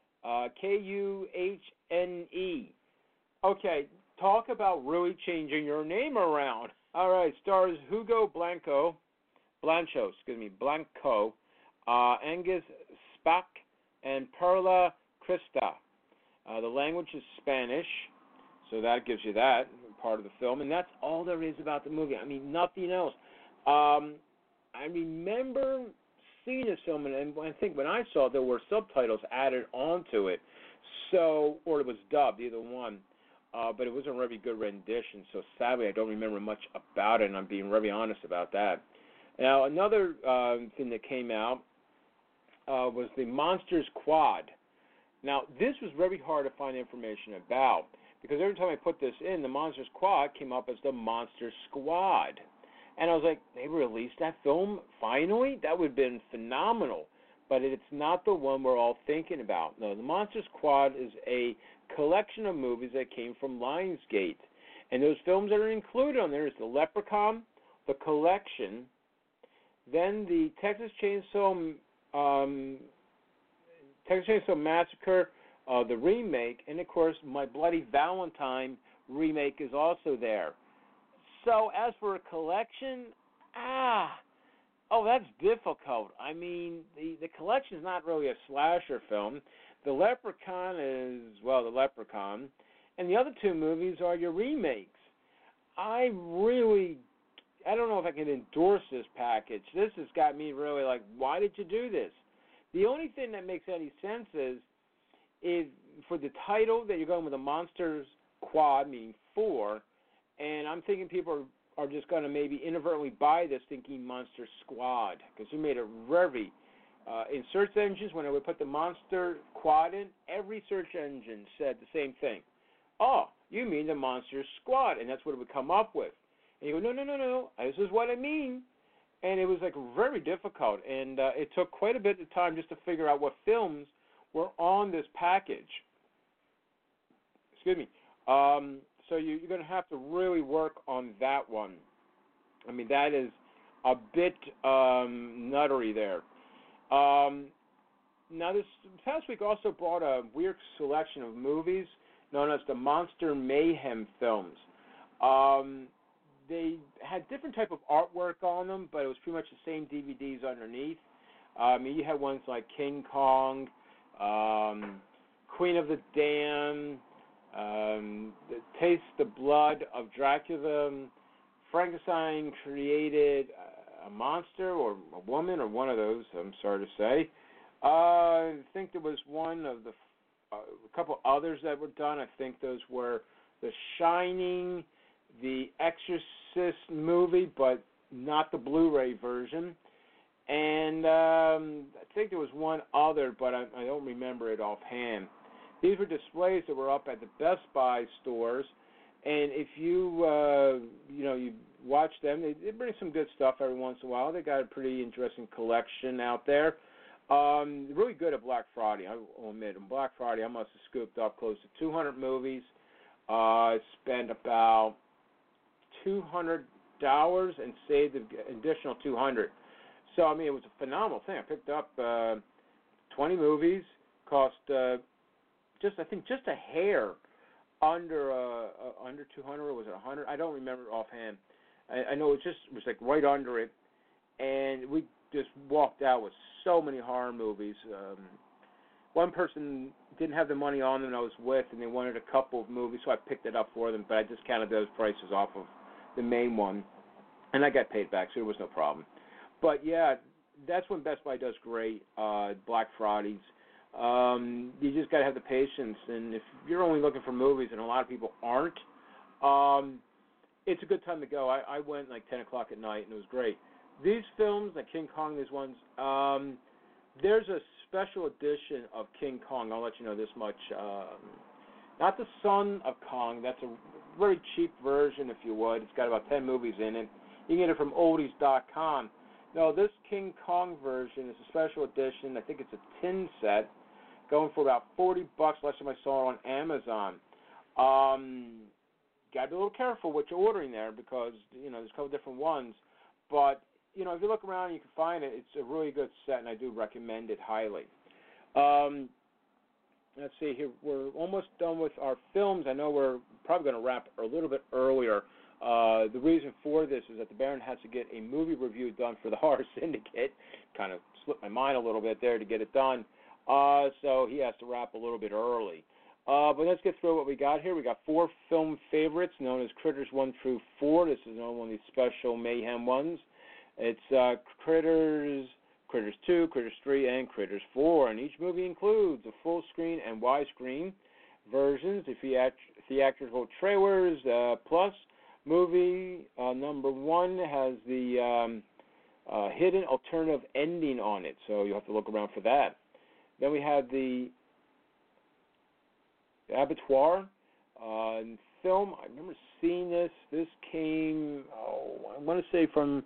Kuhne. Okay, talk about really changing your name around. All right, stars Hugo Blanco, Angus Spack, and Perla Crista. The language is Spanish, so that gives you that part of the film, and that's all there is about the movie. I mean, nothing else. I remember seeing this film, and I think when I saw it, there were subtitles added onto it, or it was dubbed, either one, but it wasn't a very good rendition, so sadly I don't remember much about it, and I'm being very honest about that. Now, another thing that came out was the Monsters Quad. Now, this was very hard to find information about, because every time I put this in, the Monsters Quad came up as the Monster Squad. And I was like, they released that film finally? That would have been phenomenal. But it's not the one we're all thinking about. No, the Monster Squad is a collection of movies that came from Lionsgate. And those films that are included on there is The Leprechaun, The Collection, then the Texas Chainsaw Massacre, the remake, and of course My Bloody Valentine remake is also there. So as for a collection, that's difficult. I mean, the collection is not really a slasher film. The Leprechaun is, the Leprechaun, and the other two movies are your remakes. I don't know if I can endorse this package. This has got me really like, why did you do this? The only thing that makes any sense is for the title that you're going with a Monsters Quad, meaning 4, and I'm thinking people are just going to maybe inadvertently buy this thinking Monster Squad, because we made it very, in search engines, when I would put the Monster Quad in, every search engine said the same thing. Oh, you mean the Monster Squad, and that's what it would come up with. And you go, no, this is what I mean. And it was like very difficult, and it took quite a bit of time just to figure out what films were on this package. Excuse me. So you're going to have to really work on that one. I mean, that is a bit nuttery there. Now, this past week also brought a weird selection of movies known as the Monster Mayhem films. They had different type of artwork on them, but it was pretty much the same DVDs underneath. You had ones like King Kong, Queen of the Damned, Taste the Blood of Dracula. Frankenstein created a monster or a woman or one of those, I'm sorry to say. I think there was one of a couple others that were done. I think those were The Shining, The Exorcist movie, but not the Blu-ray version. And I think there was one other, but I don't remember it offhand. These were displays that were up at the Best Buy stores, and if you you watch them, they bring some good stuff every once in a while. They got a pretty interesting collection out there. Really good at Black Friday, I will admit. On Black Friday, I must have scooped up close to 200 movies. I spent about $200 and saved an additional $200. So, it was a phenomenal thing. I picked up 20 movies, cost just a hair under 200, or was it 100? I don't remember offhand. I know it was like right under it, and we just walked out with so many horror movies. One person didn't have the money on them I was with, and they wanted a couple of movies, so I picked it up for them, but I just counted those prices off of the main one, and I got paid back, so there was no problem. But, yeah, that's when Best Buy does great, Black Fridays. You just got to have the patience, and if you're only looking for movies, and a lot of people aren't, it's a good time to go. I went like 10 o'clock at night, and it was great. These films, like King Kong, these ones, there's a special edition of King Kong. I'll let you know this much. Not the Son of Kong. That's a very cheap version, if you would. It's got about 10 movies in it. You can get it from oldies.com. No, this King Kong version is a special edition. I think it's a tin set, going for about $40 last time I saw it on Amazon. Got to be a little careful what you're ordering there because, there's a couple different ones. But, if you look around and you can find it, it's a really good set, and I do recommend it highly. Let's see here. We're almost done with our films. I know we're probably going to wrap a little bit earlier. The reason for this is that the Baron has to get a movie review done for the Horror Syndicate. Kind of slipped my mind a little bit there to get it done. So he has to wrap a little bit early. But let's get through what we got here. We got 4 film favorites known as Critters 1 through 4. This is one of these special Mayhem ones. It's Critters 2, Critters 3, and Critters 4. And each movie includes a full screen and widescreen versions, the theatrical trailers, plus movie number 1 has the hidden alternative ending on it, so you have to look around for that. Then we have the Abattoir film. I remember seeing this. This came, I want to say from,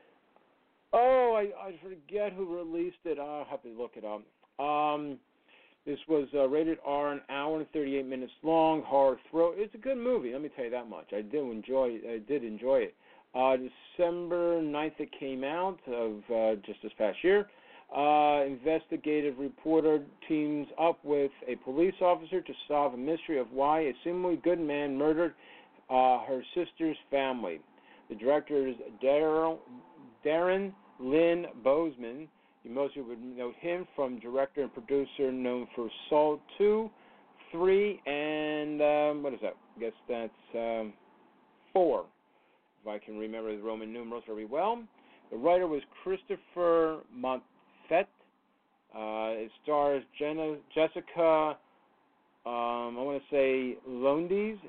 I forget who released it. I'll have to look it up. This was rated R, an hour and 38 minutes long, horror thrill. It's a good movie, let me tell you that much. I did enjoy it. December 9th it came out of just this past year. Investigative reporter teams up with a police officer to solve a mystery of why a seemingly good man murdered her sister's family. The director is Darren Lynn Bousman. You mostly would know him from director and producer known for Saw 2, 3, and what is that? I guess that's 4, if I can remember the Roman numerals very well. The writer was Christopher Montfet. It stars Jessica, I want to say Lowndes,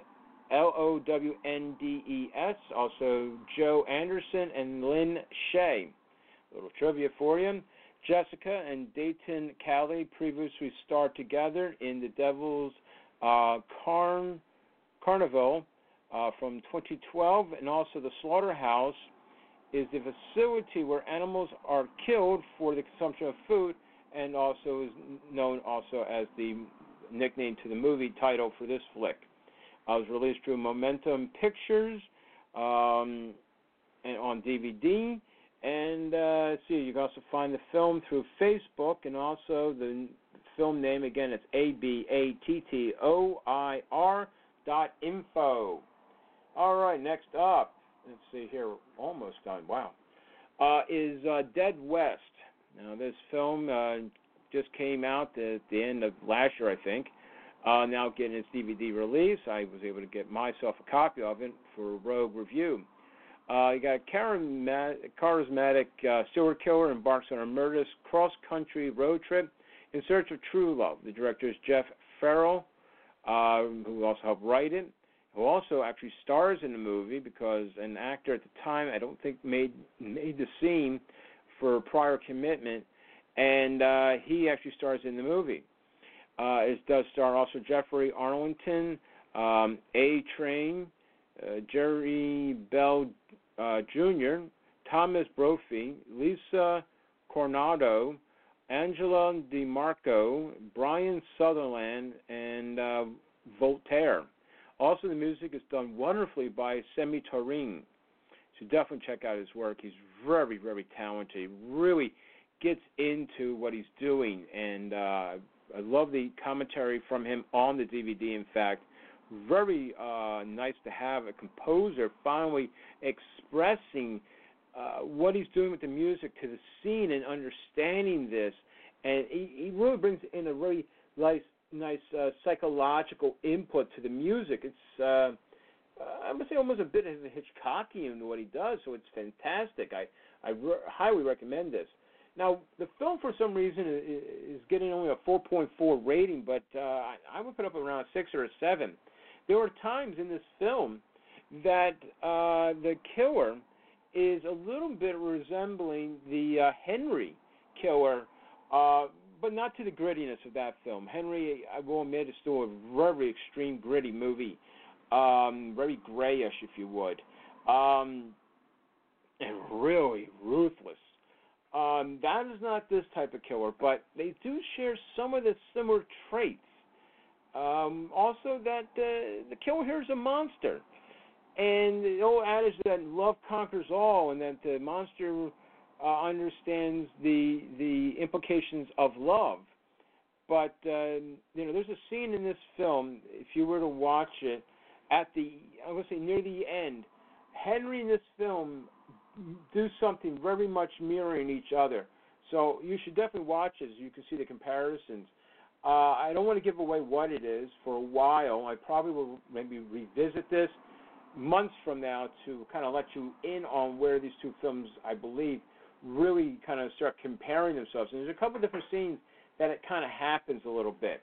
Lowndess, also Joe Anderson and Lynn Shay. A little trivia for you. Jessica and Dayton Cali previously starred together in The Devil's Carnival from 2012, and also The Slaughterhouse is the facility where animals are killed for the consumption of food, and also is known also as the nickname to the movie title for this flick. It was released through Momentum Pictures and on DVD. And let's see, you can also find the film through Facebook, and also the film name, again, it's ABATTOIR.info. All right, next up, let's see here, almost done, wow, is Dead West. Now, this film just came out at the end of last year, I think. Now getting its DVD release. I was able to get myself a copy of it for Rogue Review. You got a charismatic serial killer embarks on a murderous cross-country road trip in search of true love. The director is Jeff Farrell, who also helped write it, who also actually stars in the movie because an actor at the time I don't think made the scene for prior commitment, and he actually stars in the movie. It does star also Jeffrey Arlington, A-Train, Jerry Bell Jr., Thomas Brophy, Lisa Coronado, Angela DeMarco, Brian Sutherland, and Voltaire. Also, the music is done wonderfully by Semi Taurine. So definitely check out his work. He's very, very talented. He really gets into what he's doing, and I love the commentary from him on the DVD, in fact. Very nice to have a composer finally expressing what he's doing with the music to the scene and understanding this. And he really brings in a really nice psychological input to the music. It's, I would say, almost a bit of a Hitchcockian in what he does, so it's fantastic. I highly recommend this. Now, the film, for some reason, is getting only a 4.4 rating, but I would put up around a 6 or a 7. There were times in this film that the killer is a little bit resembling the Henry killer, but not to the grittiness of that film. Henry, I will admit, is still a very extreme, gritty movie, very grayish, if you would, and really ruthless. That is not this type of killer, but they do share some of the similar traits. Also, that the killer here is a monster. And the old adage that love conquers all, and that the monster understands the implications of love. But, there's a scene in this film, if you were to watch it, I'm going to say near the end, Henry in this film do something very much mirroring each other. So you should definitely watch it so you can see the comparisons. I don't want to give away what it is for a while. I probably will maybe revisit this months from now to kind of let you in on where these two films, I believe, really kind of start comparing themselves. And there's a couple different scenes that it kind of happens a little bit.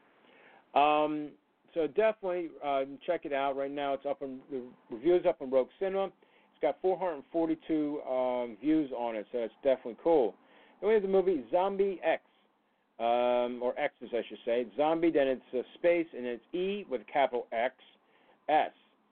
So definitely check it out. Right now it's up on the review's up on Rogue Cinema. It's got 442 views on it, so it's definitely cool. Then we have the movie Zombie X, or X's, I should say. Zombie, then it's a space, and it's E with a capital X, S.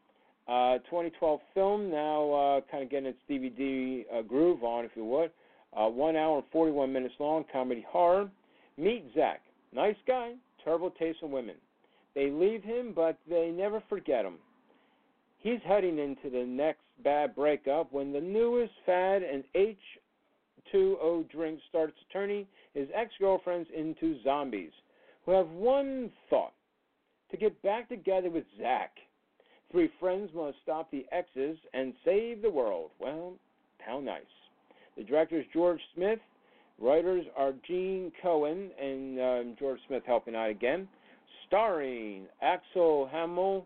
2012 film, now kind of getting its DVD groove on, if you would. 1 hour and 41 minutes long, comedy horror. Meet Zach. Nice guy, terrible taste in women. They leave him, but they never forget him. He's heading into the next bad breakup when the newest fad and H2O drink starts turning his ex-girlfriends into zombies who have one thought: to get back together with Zach. 3 friends must stop the exes and save the world. Well, how nice. The director is George Smith. Writers are Gene Cohen and George Smith helping out again. Starring Axel Hamel,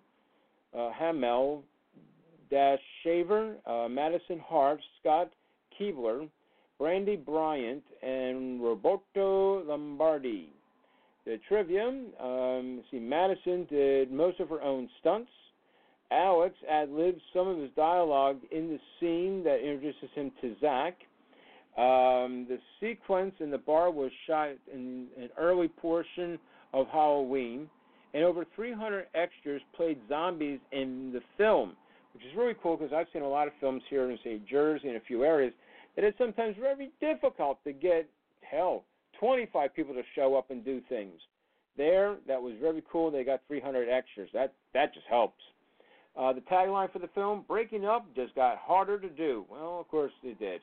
Dash Shaver, Madison Hart, Scott Keebler, Brandy Bryant, and Roberto Lombardi. The trivia, Madison did most of her own stunts. Alex ad-libbed some of his dialogue in the scene that introduces him to Zach. The sequence in the bar was shot in an early portion of Halloween, and over 300 extras played zombies in the film, which is really cool because I've seen a lot of films here in, say, Jersey and a few areas that it's sometimes very difficult to get, 25 people to show up and do things. There, that was very cool. They got 300 extras. That just helps. The tagline for the film, breaking up just got harder to do. Well, of course it did.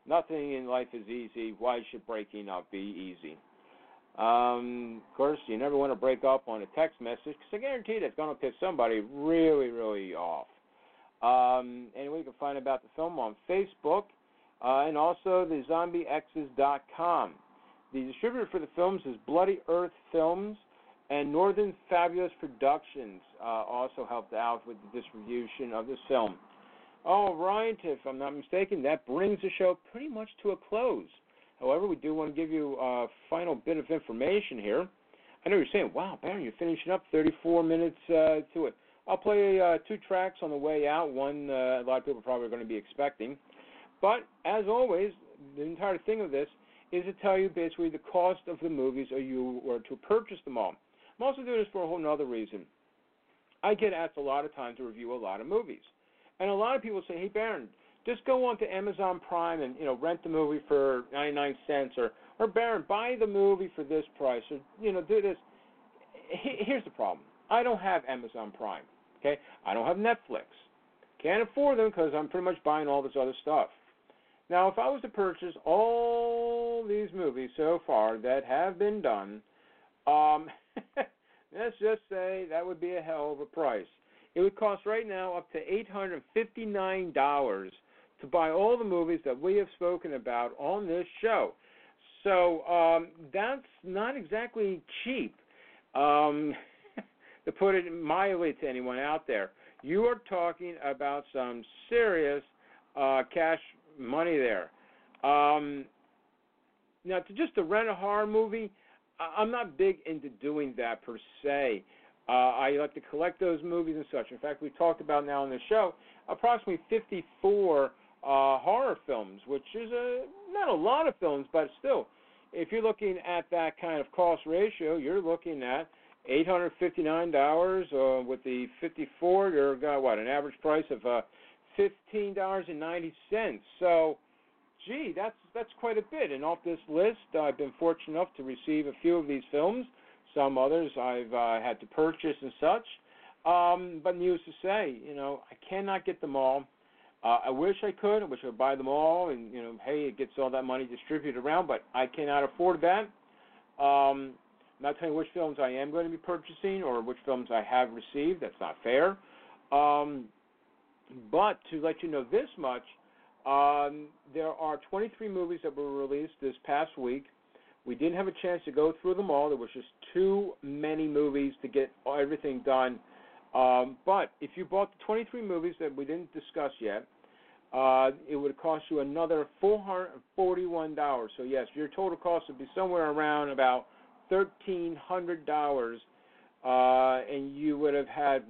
Nothing in life is easy. Why should breaking up be easy? Of course, you never want to break up on a text message because I guarantee that's going to piss somebody really, really off. Anyway, you can find about the film on Facebook and also the ZombieXs.com. The distributor for the films is Bloody Earth Films, and Northern Fabulous Productions also helped out with the distribution of this film. All right, if I'm not mistaken, that brings the show pretty much to a close. However, we do want to give you a final bit of information here. I know you're saying, wow, Baron, you're finishing up 34 minutes to it. I'll play 2 tracks on the way out, one a lot of people are probably going to be expecting. But, as always, the entire thing of this is to tell you basically the cost of the movies or you were to purchase them all. I'm also doing this for a whole other reason. I get asked a lot of times to review a lot of movies. And a lot of people say, hey, Baron, just go on to Amazon Prime and, rent the movie for 99 cents or Baron, buy the movie for this price or, do this. Here's the problem. I don't have Amazon Prime, okay? I don't have Netflix. Can't afford them because I'm pretty much buying all this other stuff. Now, if I was to purchase all these movies so far that have been done, let's just say that would be a hell of a price. It would cost right now up to $859 to buy all the movies that we have spoken about on this show. So that's not exactly cheap, to put it mildly to anyone out there. You are talking about some serious cash money there. Now, to rent a horror movie, I'm not big into doing that per se. I like to collect those movies and such. In fact, we've talked about now on the show approximately 54 horror films, which is not a lot of films, but still, if you're looking at that kind of cost ratio, you're looking at $859 with the 54. You're got an average price of $15.90. So, gee, that's quite a bit. And off this list, I've been fortunate enough to receive a few of these films. Some others I've had to purchase and such. But needless to say, I cannot get them all. I wish I could. I wish I could buy them all and, hey, it gets all that money distributed around, but I cannot afford that. I'm not telling you which films I am going to be purchasing or which films I have received. That's not fair. But to let you know this much, there are 23 movies that were released this past week. We didn't have a chance to go through them all. There was just too many movies to get everything done. But if you bought the 23 movies that we didn't discuss yet, it would cost you another $441. So, yes, your total cost would be somewhere around about $1,300. And you would have had,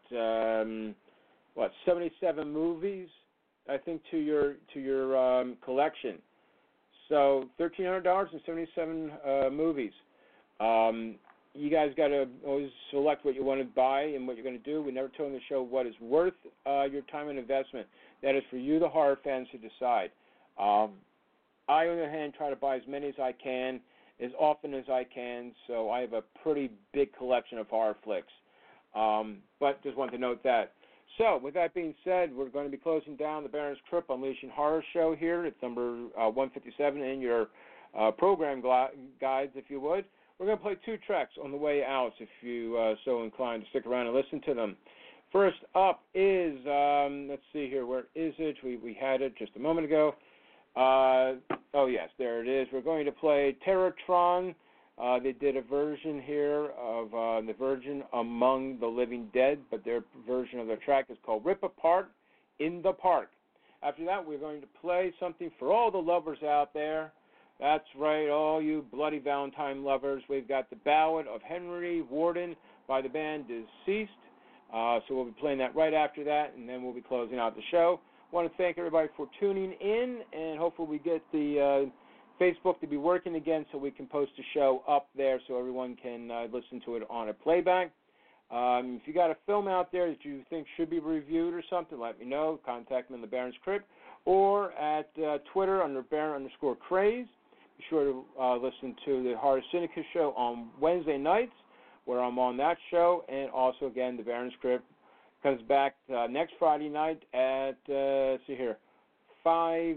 77 movies, I think, to your collection. So $1,300 and 77 movies. You guys got to always select what you want to buy and what you're going to do. We never tell the show what is worth your time and investment. That is for you, the horror fans, to decide. I, on the other hand, try to buy as many as I can, as often as I can. So I have a pretty big collection of horror flicks. But just wanted to note that. So, with that being said, we're going to be closing down the Baron's Crypt Unleashing Horror show here. It's number 157 in your program guides, if you would. We're going to play 2 tracks on the way out, if you so inclined to stick around and listen to them. First up is, let's see here, where is it? We had it just a moment ago. Oh, yes, there it is. We're going to play Terrortron. They did a version here of The Virgin Among the Living Dead, but their version of the track is called Rip Apart in the Park. After that, we're going to play something for all the lovers out there. That's right, all you Bloody Valentine lovers. We've got the Ballad of Henry Warden by the band Deceased. So we'll be playing that right after that, and then we'll be closing out the show. I want to thank everybody for tuning in, and hopefully we get the Facebook to be working again so we can post the show up there so everyone can listen to it on a playback. If you got a film out there that you think should be reviewed or something, let me know. Contact me on the Baron's Crypt or at Twitter under Baron_Craze. Be sure to listen to the Horror Syndicate show on Wednesday nights where I'm on that show. And also, again, the Baron's Crypt comes back next Friday night at, 5:30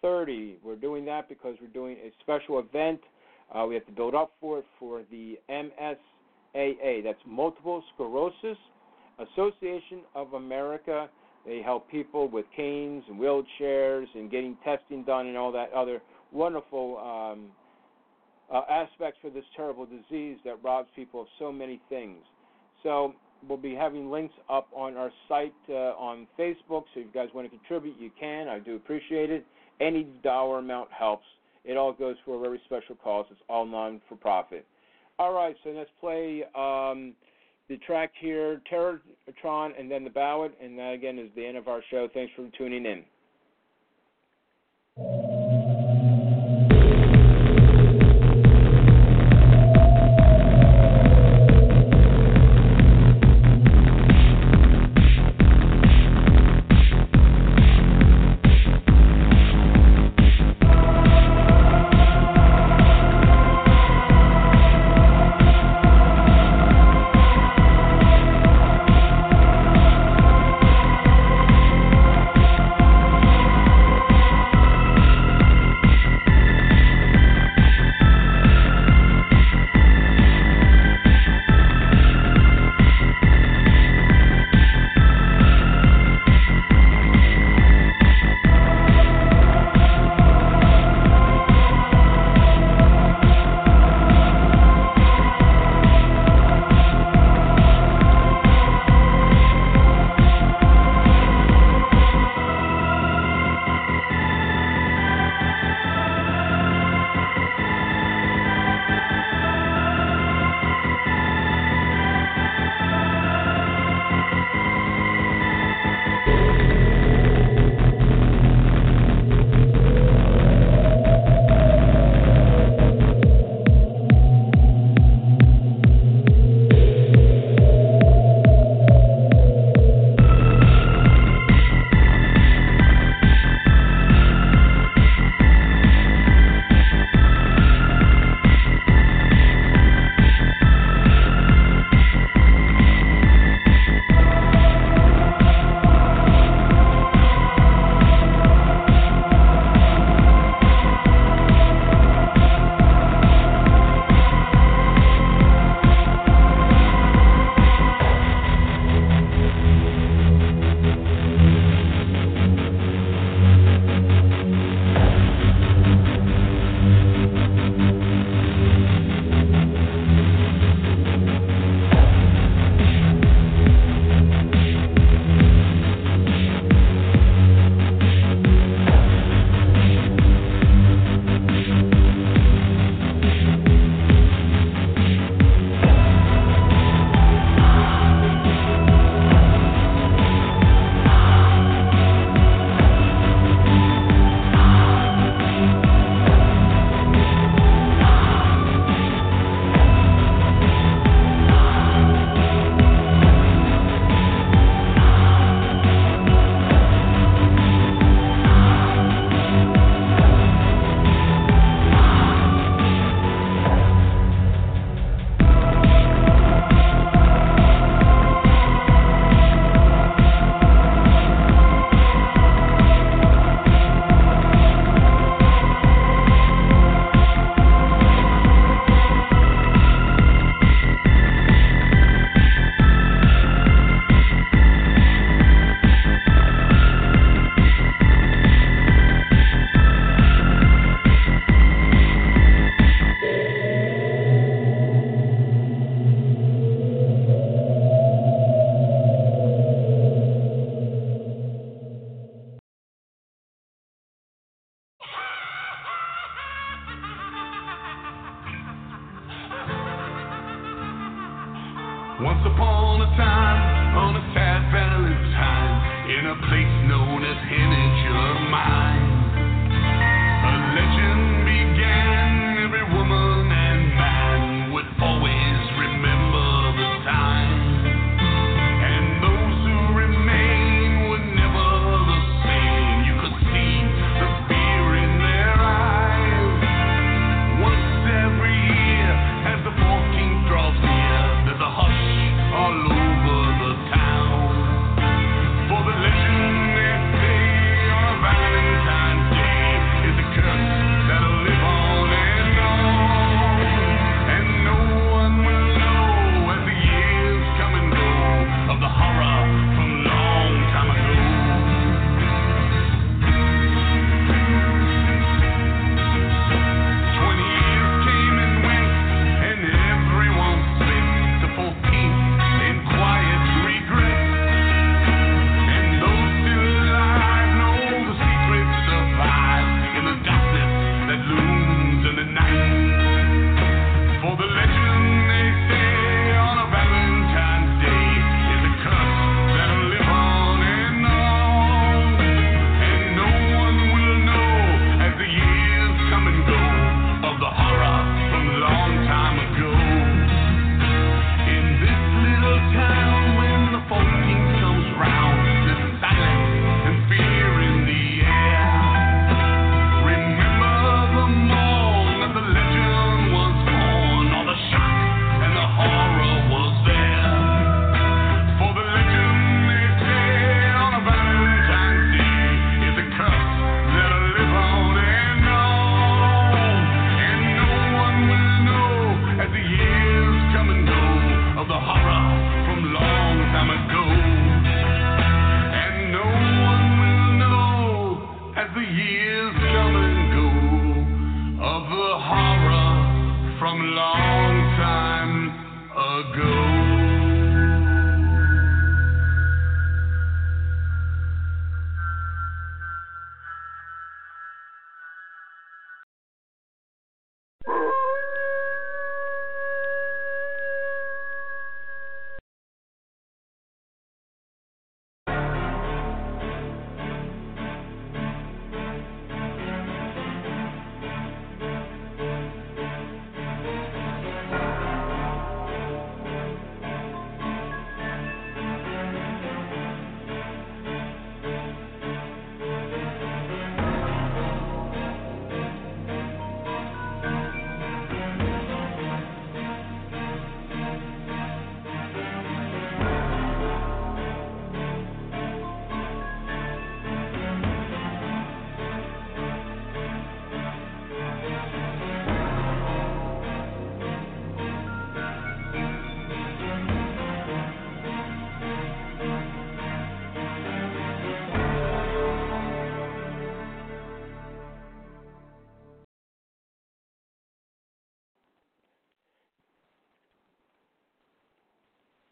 7:30. We're doing that because we're doing a special event. We have to build up for it for the MSAA. That's Multiple Sclerosis Association of America. They help people with canes and wheelchairs and getting testing done and all that other wonderful aspects for this terrible disease that robs people of so many things. So we'll be having links up on our site on Facebook. So if you guys want to contribute, you can. I do appreciate it. Any dollar amount helps. It all goes for a very special cause. It's all non-for-profit. All right, so let's play the track here, Terrortron, and then the ballad. And that, again, is the end of our show. Thanks for tuning in. Once upon a time, on a sad Valentine, in a place known as Henniger Mine.